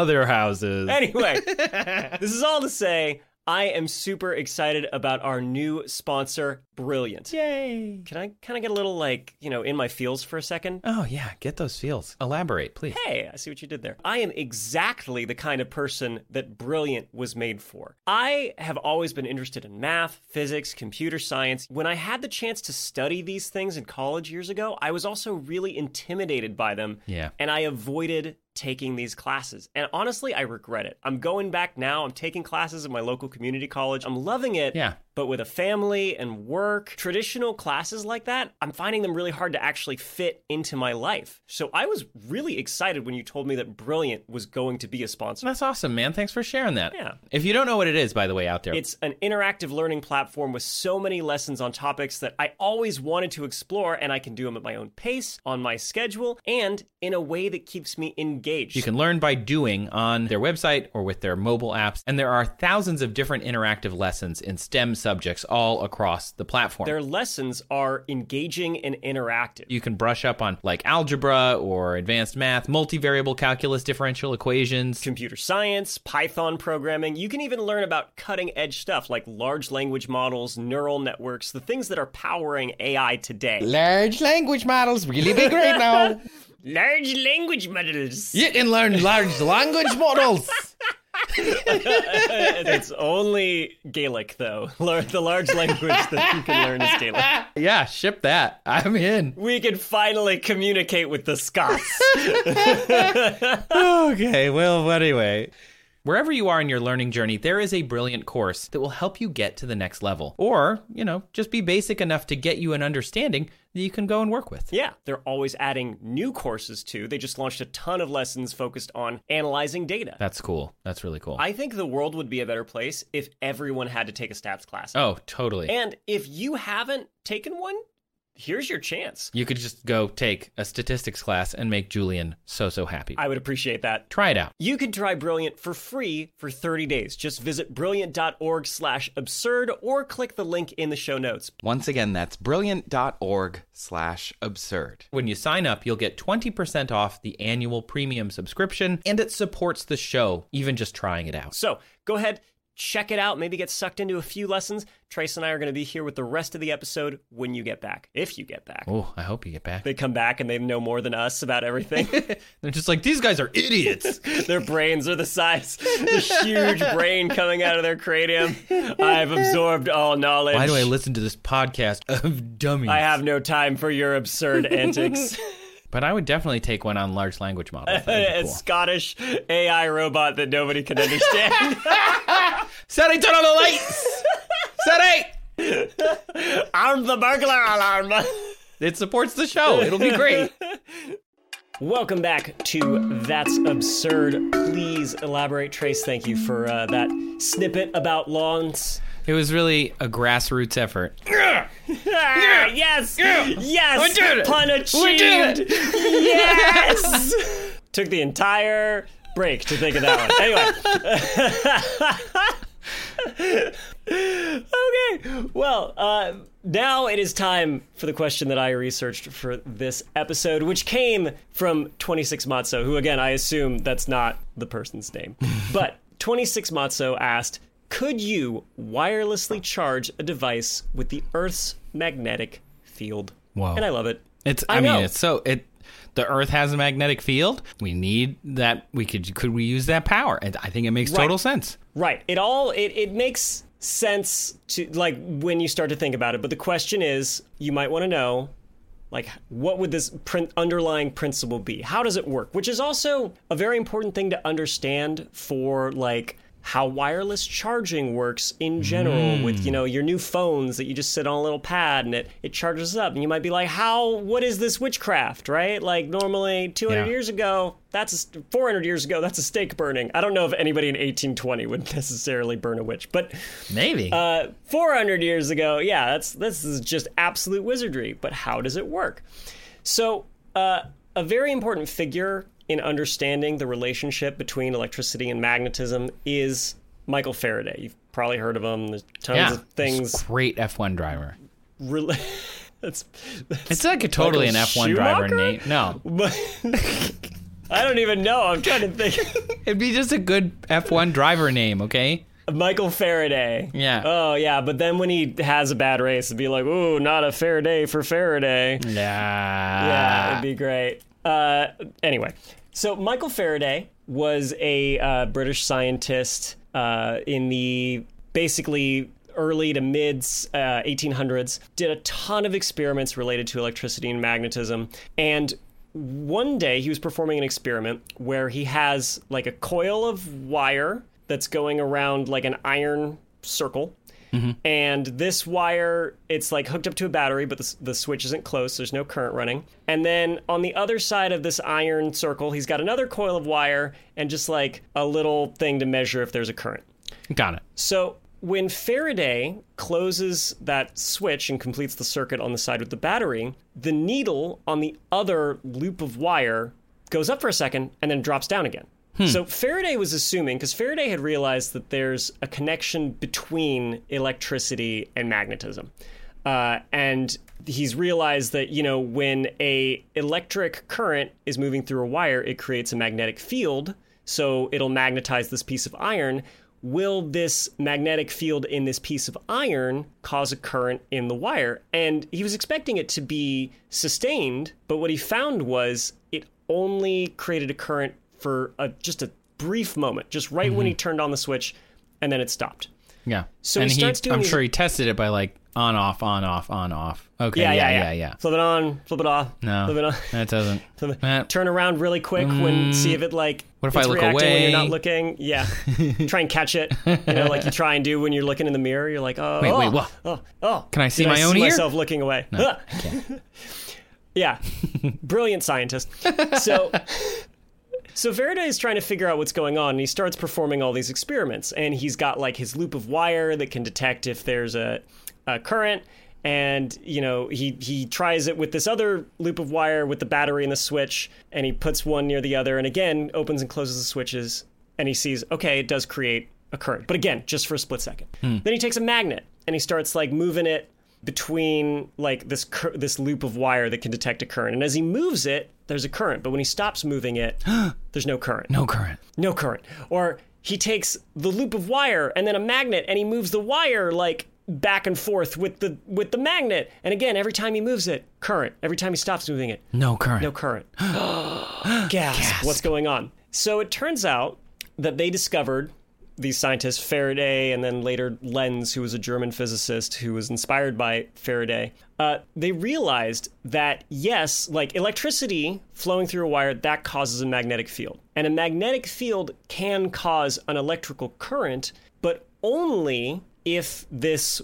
other houses. Anyway, this is all to say, I am super excited about our new sponsor, Brilliant. Yay. Can I kind of get a little, in my feels for a second? Oh, yeah. Get those feels. Elaborate, please. Hey, I see what you did there. I am exactly the kind of person that Brilliant was made for. I have always been interested in math, physics, computer science. When I had the chance to study these things in college years ago, I was also really intimidated by them. Yeah. And I avoided taking these classes. And honestly, I regret it. I'm going back now. I'm taking classes at my local community college. I'm loving it. Yeah. But with a family and work, traditional classes like that, I'm finding them really hard to actually fit into my life. So I was really excited when you told me that Brilliant was going to be a sponsor. That's awesome, man. Thanks for sharing that. Yeah. If you don't know what it is, by the way, out there, It's an interactive learning platform with so many lessons on topics that I always wanted to explore, and I can do them at my own pace, on my schedule, and in a way that keeps me engaged. you can learn by doing on their website or with their mobile apps. And there are thousands of different interactive lessons in STEM subjects all across the platform. Their lessons are engaging and interactive. You can brush up on like algebra or advanced math, multivariable calculus, differential equations, Computer science, Python programming. You can even learn about cutting edge stuff like large language models, neural networks, the things that are powering AI today. large language models, really big right now. Large language models. You can learn large language models. It's only Gaelic, though. The large language that you can learn is Gaelic. Yeah, ship that. I'm in. We can finally communicate with the Scots. Okay, well, anyway. Wherever you are in your learning journey, there is a brilliant course that will help you get to the next level. Or, just be basic enough to get you an understanding that you can go and work with. Yeah, they're always adding new courses, too. They just launched a ton of lessons focused on analyzing data. That's cool. That's really cool. I think the world would be a better place if everyone had to take a stats class. Oh, totally. And if you haven't taken one, here's your chance. You could just go take a statistics class and make Julian so happy. I would appreciate that. Try it out. You can try Brilliant for free for 30 days. Just visit brilliant.org/absurd or click the link in the show notes. Once again, that's brilliant.org/absurd. When you sign up, you'll get 20% off the annual premium subscription, and it supports the show, even just trying it out. So go ahead, check it out, maybe get sucked into a few lessons. Trace and I are going to be here with the rest of the episode when you get back, if you get back. Oh, I hope you get back. They come back and they know more than us about everything. They're just like, these guys are idiots. Their brains are the huge brain coming out of their cranium. I've absorbed all knowledge. Why do I listen to this podcast of dummies? I have no time for your absurd antics. But I would definitely take one on large language models. A Cool. Scottish AI robot that nobody can understand. Sari, turn on the lights! Sari! Arm the burglar alarm! It supports the show. It'll be great. Welcome back to That's Absurd. Please elaborate. Trace, thank you for that snippet about lawns. It was really a grassroots effort. Yes! Yes! We did it! Pun achieved! We did Yes! Took the entire break to think of that one. Anyway. Okay. Well, now it is time for the question that I researched for this episode, which came from 26 Matzo, who, again, I assume that's not the person's name. But 26 Matzo asked, could you wirelessly charge a device with the Earth's magnetic field? Whoa. And I love it. The Earth has a magnetic field. We need that. Could we use that power? And I think it makes total sense. Right. It makes sense to, like, when you start to think about it. But the question is, you might want to know, like, what would this underlying principle be? How does it work? Which is also a very important thing to understand for, like, how wireless charging works in general with, your new phones that you just sit on a little pad and it charges up. And you might be like, what is this witchcraft, right? Like, normally 200 years ago, 400 years ago, that's a stake burning. I don't know if anybody in 1820 would necessarily burn a witch, but maybe 400 years ago, this is just absolute wizardry. But how does it work? So a very important figure in understanding the relationship between electricity and magnetism is Michael Faraday. You've probably heard of him. There's tons of things. Great F1 driver. It's like a totally an F1 driver name. No. I don't even know. I'm trying to think. It'd be just a good F1 driver name, okay? Michael Faraday. Yeah. Oh, yeah. But then when he has a bad race, it'd be like, ooh, not a fair day for Faraday. Yeah, it'd be great. Anyway, so Michael Faraday was a British scientist in the basically early to mid 1800s, did a ton of experiments related to electricity and magnetism. And one day he was performing an experiment where he has like a coil of wire that's going around like an iron circle. Mm-hmm. And this wire, it's like hooked up to a battery, but the switch isn't closed. So there's no current running. And then on the other side of this iron circle, he's got another coil of wire and just like a little thing to measure if there's a current. Got it. So when Faraday closes that switch and completes the circuit on the side with the battery, the needle on the other loop of wire goes up for a second and then drops down again. So Faraday was assuming, because Faraday had realized that there's a connection between electricity and magnetism. And he's realized that, you know, when a electric current is moving through a wire, it creates a magnetic field. So it'll magnetize this piece of iron. Will this magnetic field in this piece of iron cause a current in the wire? And he was expecting it to be sustained, but what he found was it only created a current for just a brief moment, just right when he turned on the switch, and then it stopped. Yeah. So and he starts doing I'm sure he tested it by like on, off, on, off, on, off. Okay. Yeah. Flip it on, flip it off. No, flip it on. That doesn't. Turn around really quick when see if it like. What if it's I look reacting away when you're not looking? Yeah. Try and catch it. You know, like you try and do when you're looking in the mirror. You're like, oh, wait, what? Oh. Can I see Did my own ear? Myself looking away. No, I can't. Yeah. Brilliant scientist. So Faraday is trying to figure out what's going on, and he starts performing all these experiments. And he's got like his loop of wire that can detect if there's a current. And, you know, he tries it with this other loop of wire with the battery and the switch, and he puts one near the other, and again, opens and closes the switches, and he sees, okay, it does create a current. But again, just for a split second. Then he takes a magnet, and he starts like moving it between like this loop of wire that can detect a current. And as he moves it, there's a current. But when he stops moving it, there's no current. No current. No current. Or he takes the loop of wire and then a magnet, and he moves the wire like back and forth with the magnet. And again, every time he moves it, current. Every time he stops moving it, no current. No current. Gasp. What's going on? So it turns out that they discovered, these scientists, Faraday and then later Lenz, who was a German physicist who was inspired by Faraday, they realized that, yes, like electricity flowing through a wire, that causes a magnetic field. And a magnetic field can cause an electrical current, but only if this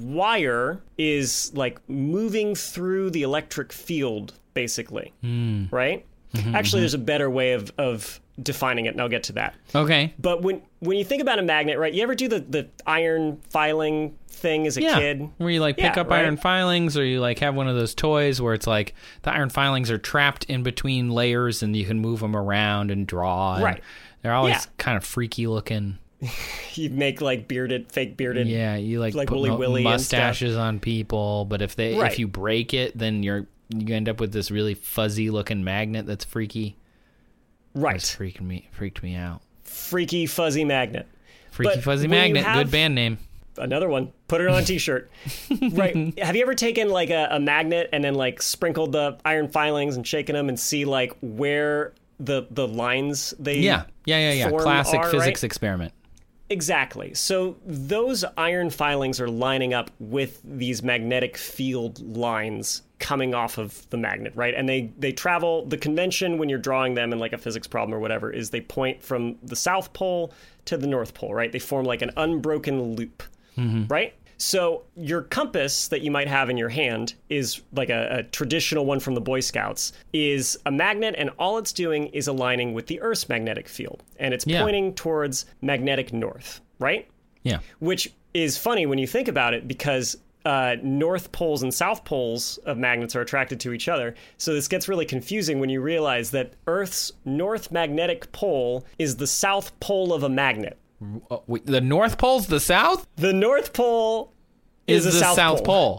wire is like moving through the electric field, basically, right? Actually, there's a better way of defining it, and I'll get to that. Okay. But when you think about a magnet, right, you ever do the iron filing thing as a kid? Where you like pick up iron filings, or you like have one of those toys where it's like the iron filings are trapped in between layers and you can move them around and draw. And they're always kind of freaky looking. You make like fake bearded. Yeah, you like put Willy mustaches on people, but if you break it, then you end up with this really fuzzy looking magnet that's freaky. Right. It's freaked me out. Freaky fuzzy magnet. Freaky fuzzy magnet, good band name. Another one. Put it on a t-shirt. Right. Have you ever taken like a magnet and then like sprinkled the iron filings and shaken them and see like where the lines they form classic are, physics right? experiment. Exactly. So those iron filings are lining up with these magnetic field lines coming off of the magnet, right? And they travel, the convention when you're drawing them in like a physics problem or whatever is they point from the South Pole to the North Pole, right? They form like an unbroken loop, right? So your compass that you might have in your hand is like a traditional one from the Boy Scouts, is a magnet, and all it's doing is aligning with the Earth's magnetic field. And it's pointing towards magnetic north, right? Yeah. Which is funny when you think about it, because north poles and south poles of magnets are attracted to each other. So this gets really confusing when you realize that Earth's north magnetic pole is the south pole of a magnet. The North Pole's the South? The North Pole is the South Pole.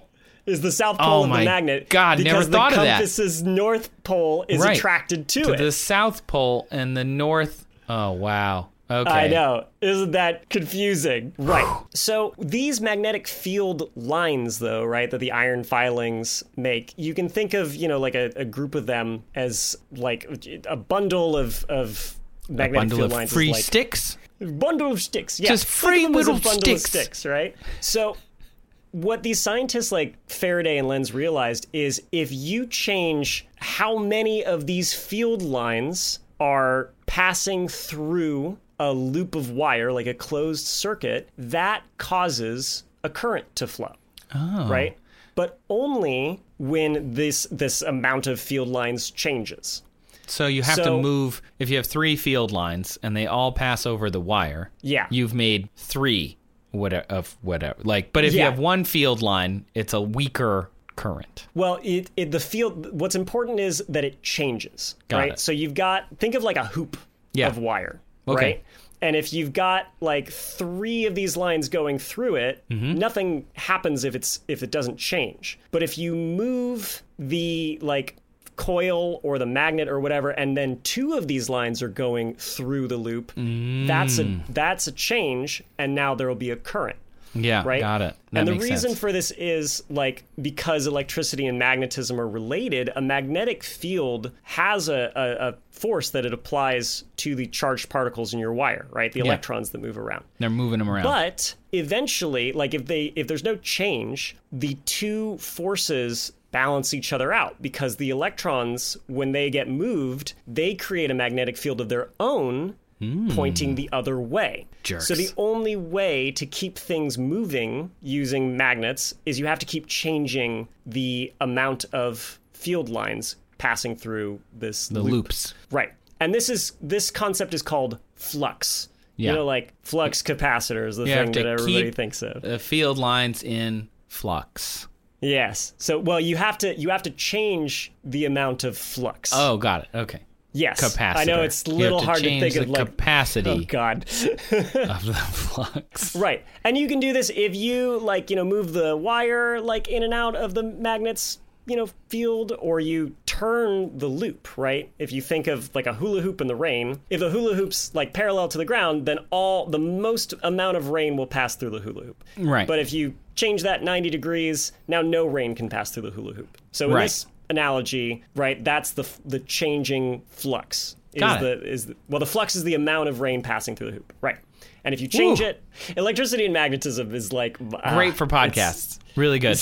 is the south pole of the magnet. God, never thought of that. Because the compass's north pole is attracted to it. The south pole and the north. Oh, wow. Okay. I know. Isn't that confusing? Right. So these magnetic field lines, though, right, that the iron filings make, you can think of, like a group of them as like a bundle of magnetic field lines. Free sticks? Bundle of sticks, yeah. Just free little bundle of sticks, right? So what these scientists like Faraday and Lenz realized is if you change how many of these field lines are passing through a loop of wire, like a closed circuit, that causes a current to flow, right? But only when this amount of field lines changes. So you have to move, if you have 3 field lines and they all pass over the wire, you've made 3 whatever. But if you have 1 field line, it's a weaker current. Well, what's important is that it changes, right? So you've got, think of like a hoop of wire, right? And if you've got like 3 of these lines going through it, nothing happens if it doesn't change. But if you move the like coil or the magnet or whatever, and then 2 of these lines are going through the loop, that's a change, and now there will be a current. Yeah, right? Got it. And the reason for this is like because electricity and magnetism are related, a magnetic field has a force that it applies to the charged particles in your wire, right? The electrons that move around. They're moving them around. But eventually, like if there's no change, the 2 forces balance each other out because the electrons, when they get moved, they create a magnetic field of their own pointing the other way. Jerks. So the only way to keep things moving using magnets is you have to keep changing the amount of field lines passing through the loops. Right. And this concept is called flux. Yeah. Like flux capacitor is the thing that everybody thinks of. The field lines in flux. Yes. So you have to change the amount of flux. Oh, got it. Okay. Yes. Capacitor. I know it's a little hard to think of like capacity. Oh God. of the flux. Right. And you can do this if you move the wire like in and out of the magnet's field, or you turn the loop, right? If you think of like a hula hoop in the rain, if the hula hoop's like parallel to the ground, then the most amount of rain will pass through the hula hoop. Right. But if you change that 90 degrees, now no rain can pass through the hula hoop. So in this analogy, right, that's the changing flux. The flux is the amount of rain passing through the hoop, right? And if you change it, electricity and magnetism is like great for podcasts. Really good.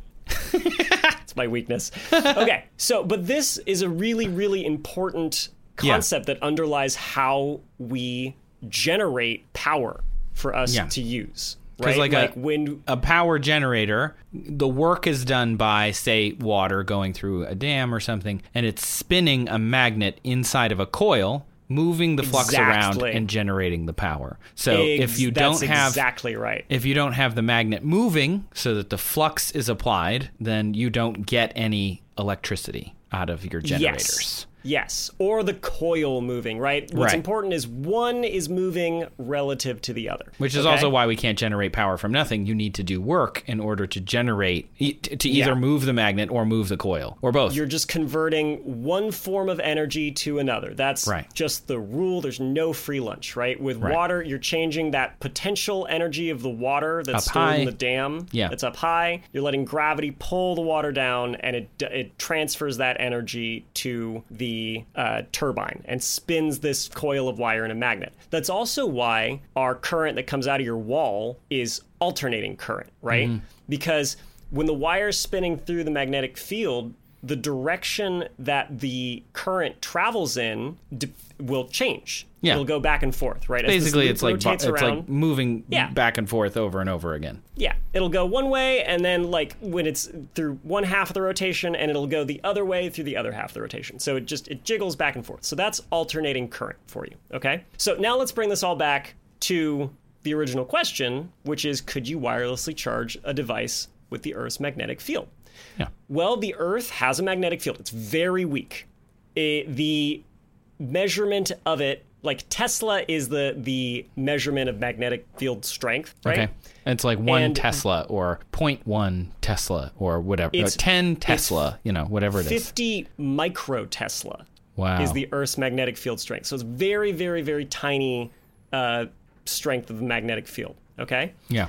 It's my weakness. Okay, but this is a really, really important concept that underlies how we generate power for us to use. Right? Because when a power generator, the work is done by, say, water going through a dam or something, and it's spinning a magnet inside of a coil, moving the flux around and generating the power. So if you don't have if you don't have the magnet moving so that the flux is applied, then you don't get any electricity out of your generators. Yes, or the coil moving, right? What's important is one is moving relative to the other. Which is also why we can't generate power from nothing. You need to do work in order to generate, to either move the magnet or move the coil, or both. You're just converting one form of energy to another. That's just the rule. There's no free lunch, right? With water, you're changing that potential energy of the water that's stored in the dam. Yeah. It's up high. You're letting gravity pull the water down, and it transfers that energy to the turbine and spins this coil of wire in a magnet. That's also why our current that comes out of your wall is alternating current, right? Mm-hmm. Because when the wire is spinning through the magnetic field, the direction that the current travels in will change. Yeah. It'll go back and forth, right? Basically, it's like moving back and forth over and over again. Yeah. It'll go one way, and then like when it's through one half of the rotation, and it'll go the other way through the other half of the rotation. So it jiggles back and forth. So that's alternating current for you, okay? So now let's bring this all back to the original question, which is, could you wirelessly charge a device with the Earth's magnetic field? Yeah. Well, the Earth has a magnetic field. It's very weak. The measurement of it like Tesla is the measurement of magnetic field strength, right? Okay. It's like 1 Tesla or 0.1 Tesla or whatever. 10 Tesla, whatever it is. 50 microtesla is the Earth's magnetic field strength. So it's very, very, very tiny strength of the magnetic field, okay? Yeah.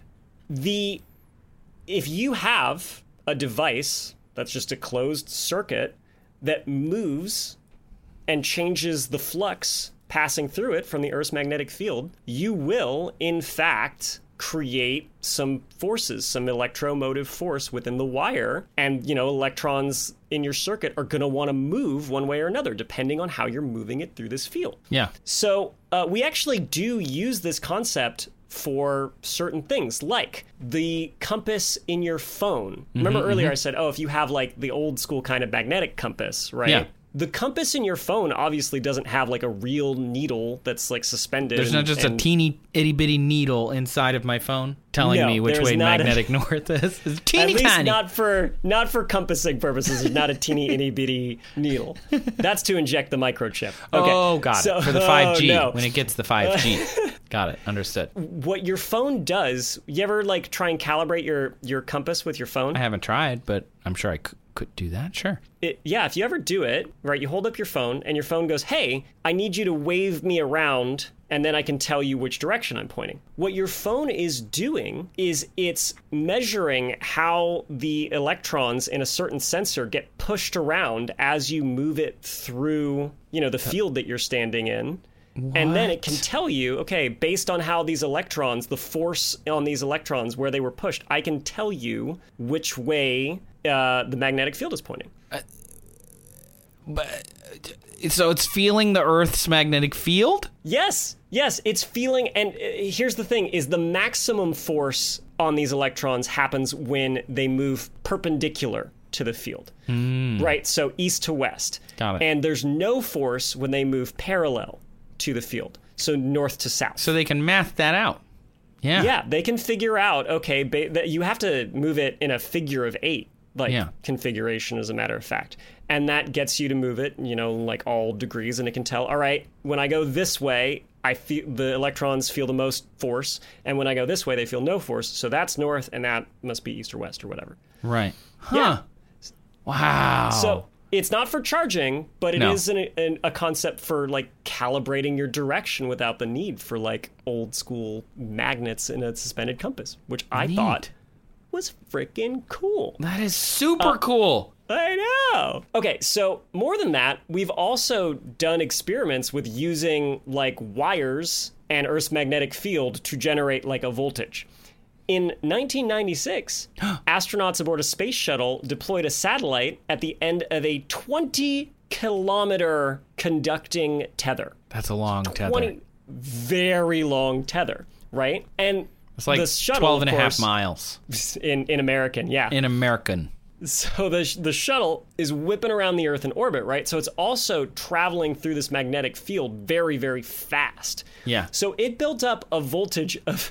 If you have a device that's just a closed circuit that moves and changes the flux passing through it from the Earth's magnetic field, you will, in fact, create some forces, some electromotive force within the wire. And, electrons in your circuit are going to want to move one way or another, depending on how you're moving it through this field. Yeah. So we actually do use this concept for certain things, like the compass in your phone. Remember earlier I said, if you have like the old school kind of magnetic compass, right? Yeah. The compass in your phone obviously doesn't have like a real needle that's like suspended. There's not just a teeny itty bitty needle inside of my phone telling me which way magnetic north is. It's teeny tiny. At least not for compassing purposes. There's not a teeny itty bitty needle. That's to inject the microchip. Okay. Oh, got it. For the 5G, when it gets the 5G. Got it. Understood. What your phone does, you ever like try and calibrate your compass with your phone? I haven't tried, but I'm sure I could do that. Sure. If you ever do it, right, you hold up your phone and your phone goes, hey, I need you to wave me around and then I can tell you which direction I'm pointing. What your phone is doing is it's measuring how the electrons in a certain sensor get pushed around as you move it through, the field that you're standing in. What? And then it can tell you, okay, based on how these electrons, the force on these electrons, where they were pushed, I can tell you which way the magnetic field is pointing. So it's feeling the Earth's magnetic field? Yes, it's feeling, and here's the thing, is the maximum force on these electrons happens when they move perpendicular to the field, right? So east to west. Got it. And there's no force when they move parallel to the field, so north to south. So they can math that out. Yeah, they can figure out, okay, that you have to move it in a figure of 8. Configuration, as a matter of fact. And that gets you to move it, like all degrees, and it can tell, all right, when I go this way, I feel the electrons feel the most force, and when I go this way, they feel no force, so that's north, and that must be east or west or whatever. Right. Huh. Yeah. Wow. So it's not for charging, but it is a concept for, like, calibrating your direction without the need for, like, old school magnets in a suspended compass, which I thought was freaking cool. That is super cool. I know. Okay, so more than that, we've also done experiments with using like wires and Earth's magnetic field to generate like a voltage. In 1996, astronauts aboard a space shuttle deployed a satellite at the end of a 20-kilometer conducting tether. That's a long tether. Very long tether, right? And it's like the shuttle, 12 and a half miles. In American, yeah. In American. So the shuttle is whipping around the Earth in orbit, right? So it's also traveling through this magnetic field very, very fast. Yeah. So it built up a voltage of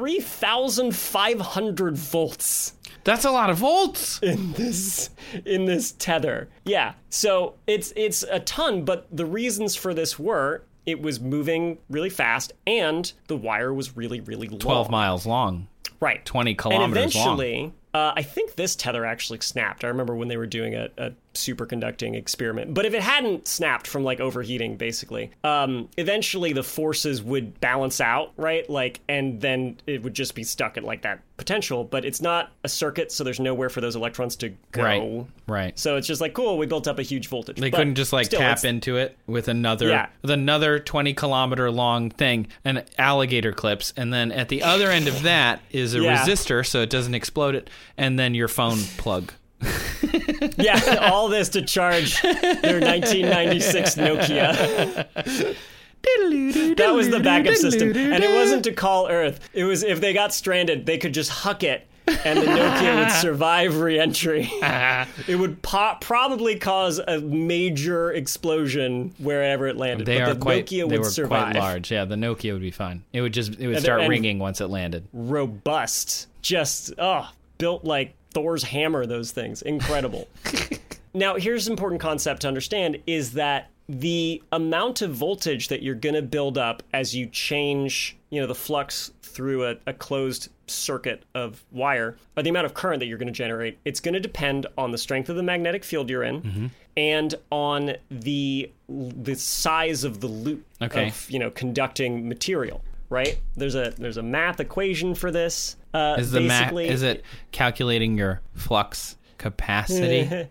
3,500 volts. That's a lot of volts in this tether. Yeah. So it's a ton, but the reasons for this were it was moving really fast and the wire was really, really long. 12 miles long. Right. 20 kilometers long. And eventually, I think this tether actually snapped. I remember when they were doing a superconducting experiment. But if it hadn't snapped from like overheating, basically, eventually the forces would balance out, right? Like, and then it would just be stuck at like that potential. But it's not a circuit, so there's nowhere for those electrons to go. Right. So it's just like, cool, we built up a huge voltage. They couldn't just like tap into it with another 20-kilometer long thing and alligator clips, and then at the other end of that is a resistor so it doesn't explode it, and then your phone plug. Yeah, all this to charge their 1996 Nokia. That was the backup system. And it wasn't to call Earth. It was if they got stranded, they could just huck it and the Nokia would survive re-entry. It would probably cause a major explosion wherever it landed. Nokia would survive. Quite large. Yeah, the Nokia would be fine. It would start ringing once it landed. Robust. Just, built like Thor's hammer, those things. Incredible. Now, here's an important concept to understand is that the amount of voltage that you're going to build up as you change, the flux through a closed circuit of wire, or the amount of current that you're going to generate, it's going to depend on the strength of the magnetic field you're in and on the size of the loop of, conducting material, right? There's a math equation for this. Is it calculating your flux capacity?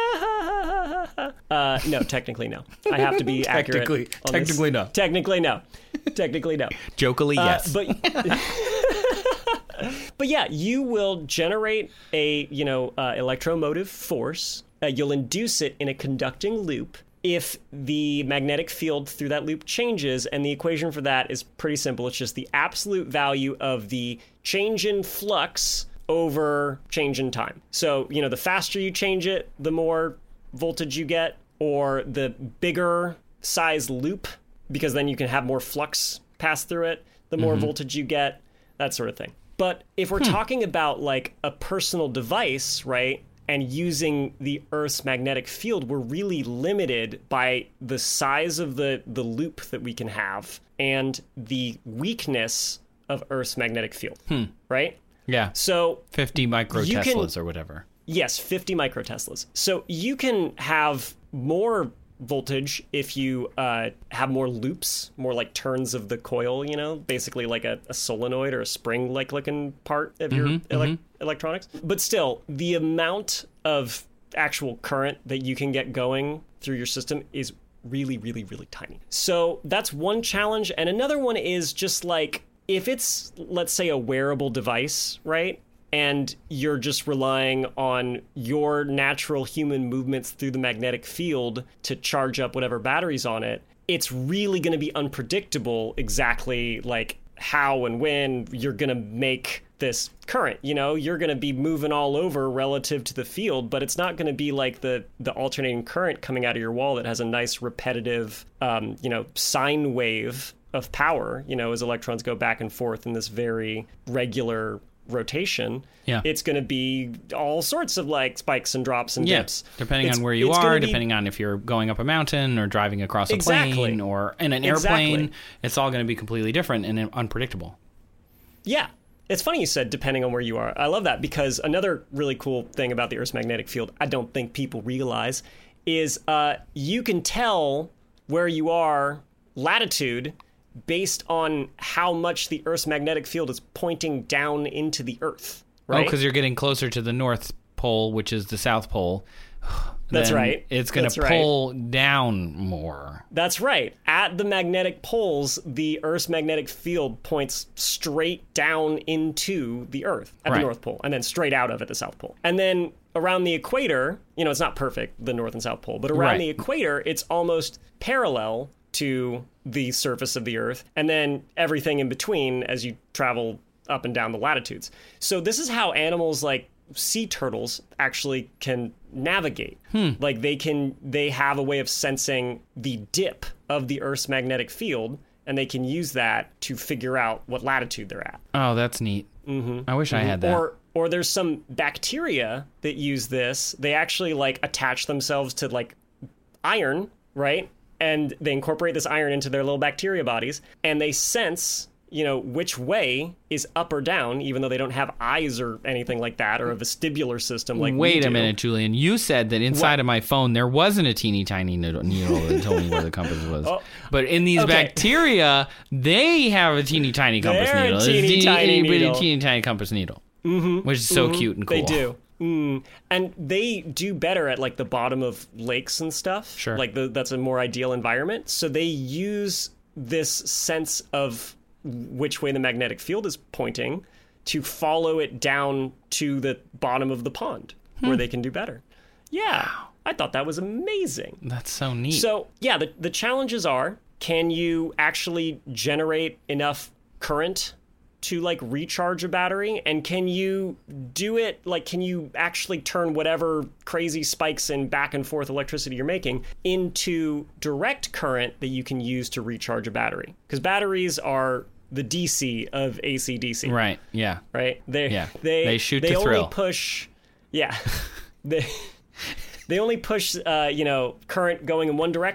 No, technically no. I have to be accurate. Technically no. Technically no. Jokily yes. But yeah, you will generate a electromotive force. You'll induce it in a conducting loop if the magnetic field through that loop changes, and the equation for that is pretty simple. It's just the absolute value of the change in flux over change in time. So, the faster you change it, the more voltage you get, or the bigger size loop, because then you can have more flux pass through it, the more voltage you get, that sort of thing. But if we're talking about like a personal device, right, and using the Earth's magnetic field, we're really limited by the size of the loop that we can have and the weakness of Earth's magnetic field, right? Yeah. So 50 microteslas or whatever. Yes, 50 microteslas. So you can have more voltage if you have more loops, more like turns of the coil, basically like a solenoid or a spring-like looking part of your electronics. But still, the amount of actual current that you can get going through your system is really, really, really tiny. So that's one challenge. And another one is just like, if it's, let's say, a wearable device, right? And you're just relying on your natural human movements through the magnetic field to charge up whatever batteries on it, it's really going to be unpredictable exactly like how and when you're going to make this current. You're going to be moving all over relative to the field, but it's not going to be like the alternating current coming out of your wall that has a nice repetitive, sine wave of power, as electrons go back and forth in this very regular rotation. Yeah. It's going to be all sorts of like spikes and drops and dips. Depending on where you are, depending on if you're going up a mountain or driving across a plane or in an airplane, it's all going to be completely different and unpredictable. Yeah. It's funny you said depending on where you are. I love that because another really cool thing about the Earth's magnetic field, I don't think people realize, is you can tell where you are latitude based on how much the Earth's magnetic field is pointing down into the Earth, right? Oh, because you're getting closer to the North Pole, which is the South Pole. That's right. It's going to pull down more. That's right. At the magnetic poles, the Earth's magnetic field points straight down into the Earth at the North Pole, and then straight out of at the South Pole. And then around the equator, it's not perfect, the North and South Pole, but around the equator, it's almost parallel to the surface of the Earth, and then everything in between as you travel up and down the latitudes. So this is how animals like sea turtles actually can navigate. Like they have a way of sensing the dip of the Earth's magnetic field, and they can use that to figure out what latitude they're at. Oh, that's neat. I wish I had that. Or there's some bacteria that use this. They actually like attach themselves to like iron, right? And they incorporate this iron into their little bacteria bodies, and they sense, which way is up or down, even though they don't have eyes or anything like that, or a vestibular system like we do. Wait a minute, Julian. You said that inside of my phone there wasn't a teeny tiny needle that told me where the compass was. Oh, but in these bacteria, they have a teeny tiny compass needle. Teeny tiny compass needle, which is so cute and cool. They do. And they do better at like the bottom of lakes and stuff. Sure. Like that's a more ideal environment. So they use this sense of which way the magnetic field is pointing to follow it down to the bottom of the pond where they can do better. Yeah. Wow. I thought that was amazing. That's so neat. So yeah, the challenges are, can you actually generate enough current to like recharge a battery, and can you do it can you actually turn whatever crazy spikes in back and forth electricity you're making into direct current that you can use to recharge a battery? Because batteries are the DC of AC/DC. Right. Yeah. Right. They shoot to thrill. Only push. Yeah. They only push current going in one direction.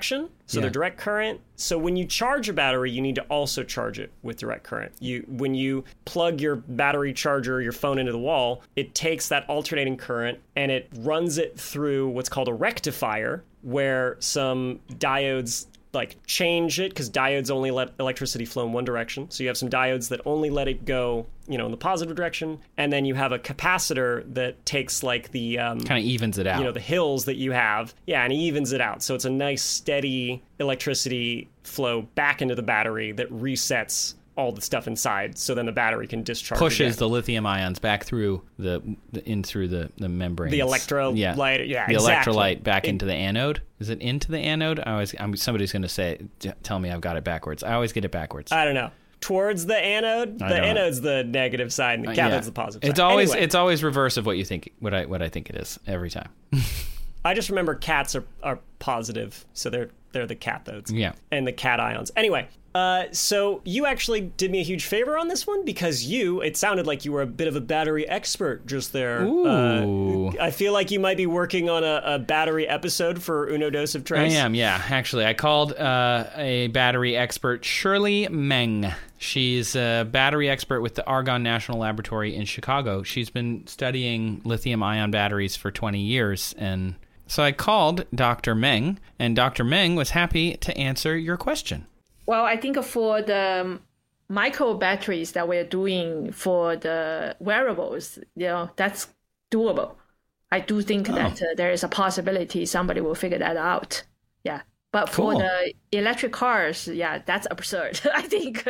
So they're direct current. So when you charge a battery, you need to also charge it with direct current. When you plug your battery charger, your phone into the wall, it takes that alternating current and it runs it through what's called a rectifier, where some diodes like change it, because diodes only let electricity flow in one direction. So you have some diodes that only let it go, in the positive direction, and then you have a capacitor that takes like the kind of evens it out. The hills that you have, and evens it out. So it's a nice steady electricity flow back into the battery that resets all the stuff inside, so then the battery can discharge. Pushes again. the lithium ions back through the membrane. The electrolyte, the exactly. electrolyte back into the anode. Is it into the anode? Somebody's going to tell me I've got it backwards. I always get it backwards. I don't know. Towards the anode, the anode's the negative side, and the cathode's the positive side. It's always reverse of what you think. What I think it is every time. I just remember cats are positive, so they're the cathodes. Yeah, and the cation. Anyway. So you actually did me a huge favor on this one, because it sounded like you were a bit of a battery expert just there. Ooh. I feel like you might be working on a battery episode for Uno Dos of Trace. I am, yeah. Actually, I called a battery expert, Shirley Meng. She's a battery expert with the Argonne National Laboratory in Chicago. She's been studying lithium-ion batteries for 20 years, and so I called Dr. Meng, and Dr. Meng was happy to answer your question. Well, I think for the micro batteries that we're doing for the wearables, that's doable. I do think that there is a possibility somebody will figure that out. Yeah. But for the electric cars, that's absurd, I think.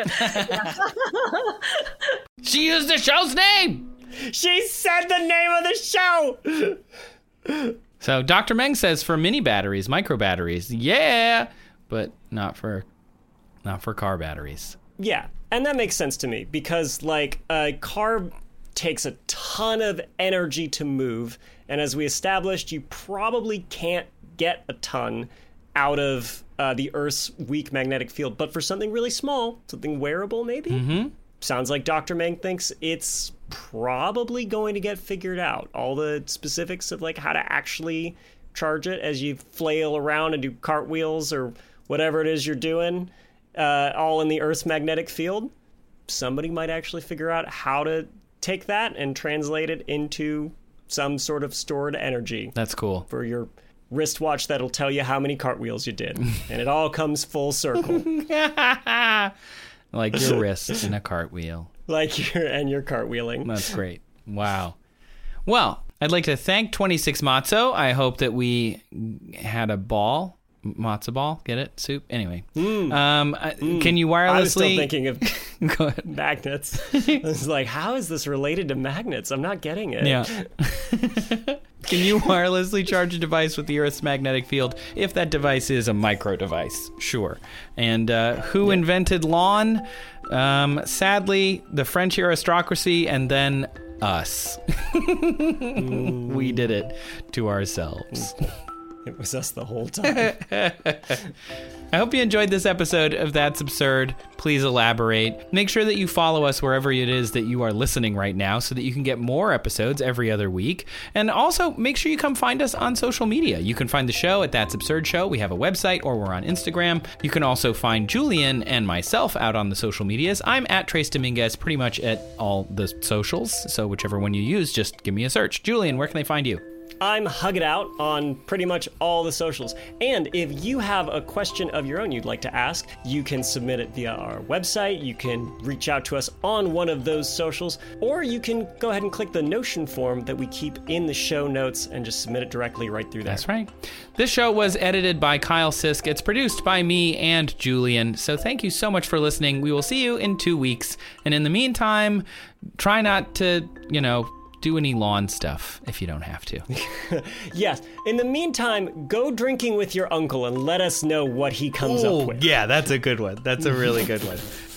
She used the show's name! She said the name of the show! So Dr. Meng says for mini batteries, micro batteries, but not for car batteries. Yeah, and that makes sense to me, because like a car takes a ton of energy to move, and as we established, you probably can't get a ton out of the Earth's weak magnetic field. But for something really small, something wearable maybe, sounds like Dr. Meng thinks it's probably going to get figured out. All the specifics of like how to actually charge it as you flail around and do cartwheels or whatever it is you're doing, all in the Earth's magnetic field. Somebody might actually figure out how to take that and translate it into some sort of stored energy. That's cool. For your wristwatch that'll tell you how many cartwheels you did. And it all comes full circle. Like your wrist in a cartwheel. Like your cartwheeling. That's great. Wow. Well, I'd like to thank 26 Matzo. I hope that we had a ball. Matzo ball, get it? Soup? Anyway. Can you wirelessly... I was still thinking of magnets. I was like, how is this related to magnets? I'm not getting it. Yeah. Can you wirelessly charge a device with the Earth's magnetic field if that device is a micro device? Sure. And who invented lawn? Sadly, the French aristocracy and then us. We did it to ourselves. It was us the whole time. I hope you enjoyed this episode of That's Absurd. Please elaborate. Make sure that you follow us wherever it is that you are listening right now so that you can get more episodes every other week. And also, make sure you come find us on social media. You can find the show at That's Absurd Show. We have a website, or we're on Instagram. You can also find Julian and myself out on the social medias. I'm at Trace Dominguez pretty much at all the socials. So whichever one you use, just give me a search. Julian, where can they find you? I'm Hug It Out on pretty much all the socials. And if you have a question of your own you'd like to ask, you can submit it via our website. You can reach out to us on one of those socials, or you can go ahead and click the Notion form that we keep in the show notes and just submit it directly right through there. That's right. This show was edited by Kyle Sisk. It's produced by me and Julian. So thank you so much for listening. We will see you in 2 weeks. And in the meantime, try not to, do any lawn stuff if you don't have to. Yes. In the meantime, go drinking with your uncle and let us know what he comes up with. Yeah, that's a good one. That's a really good one.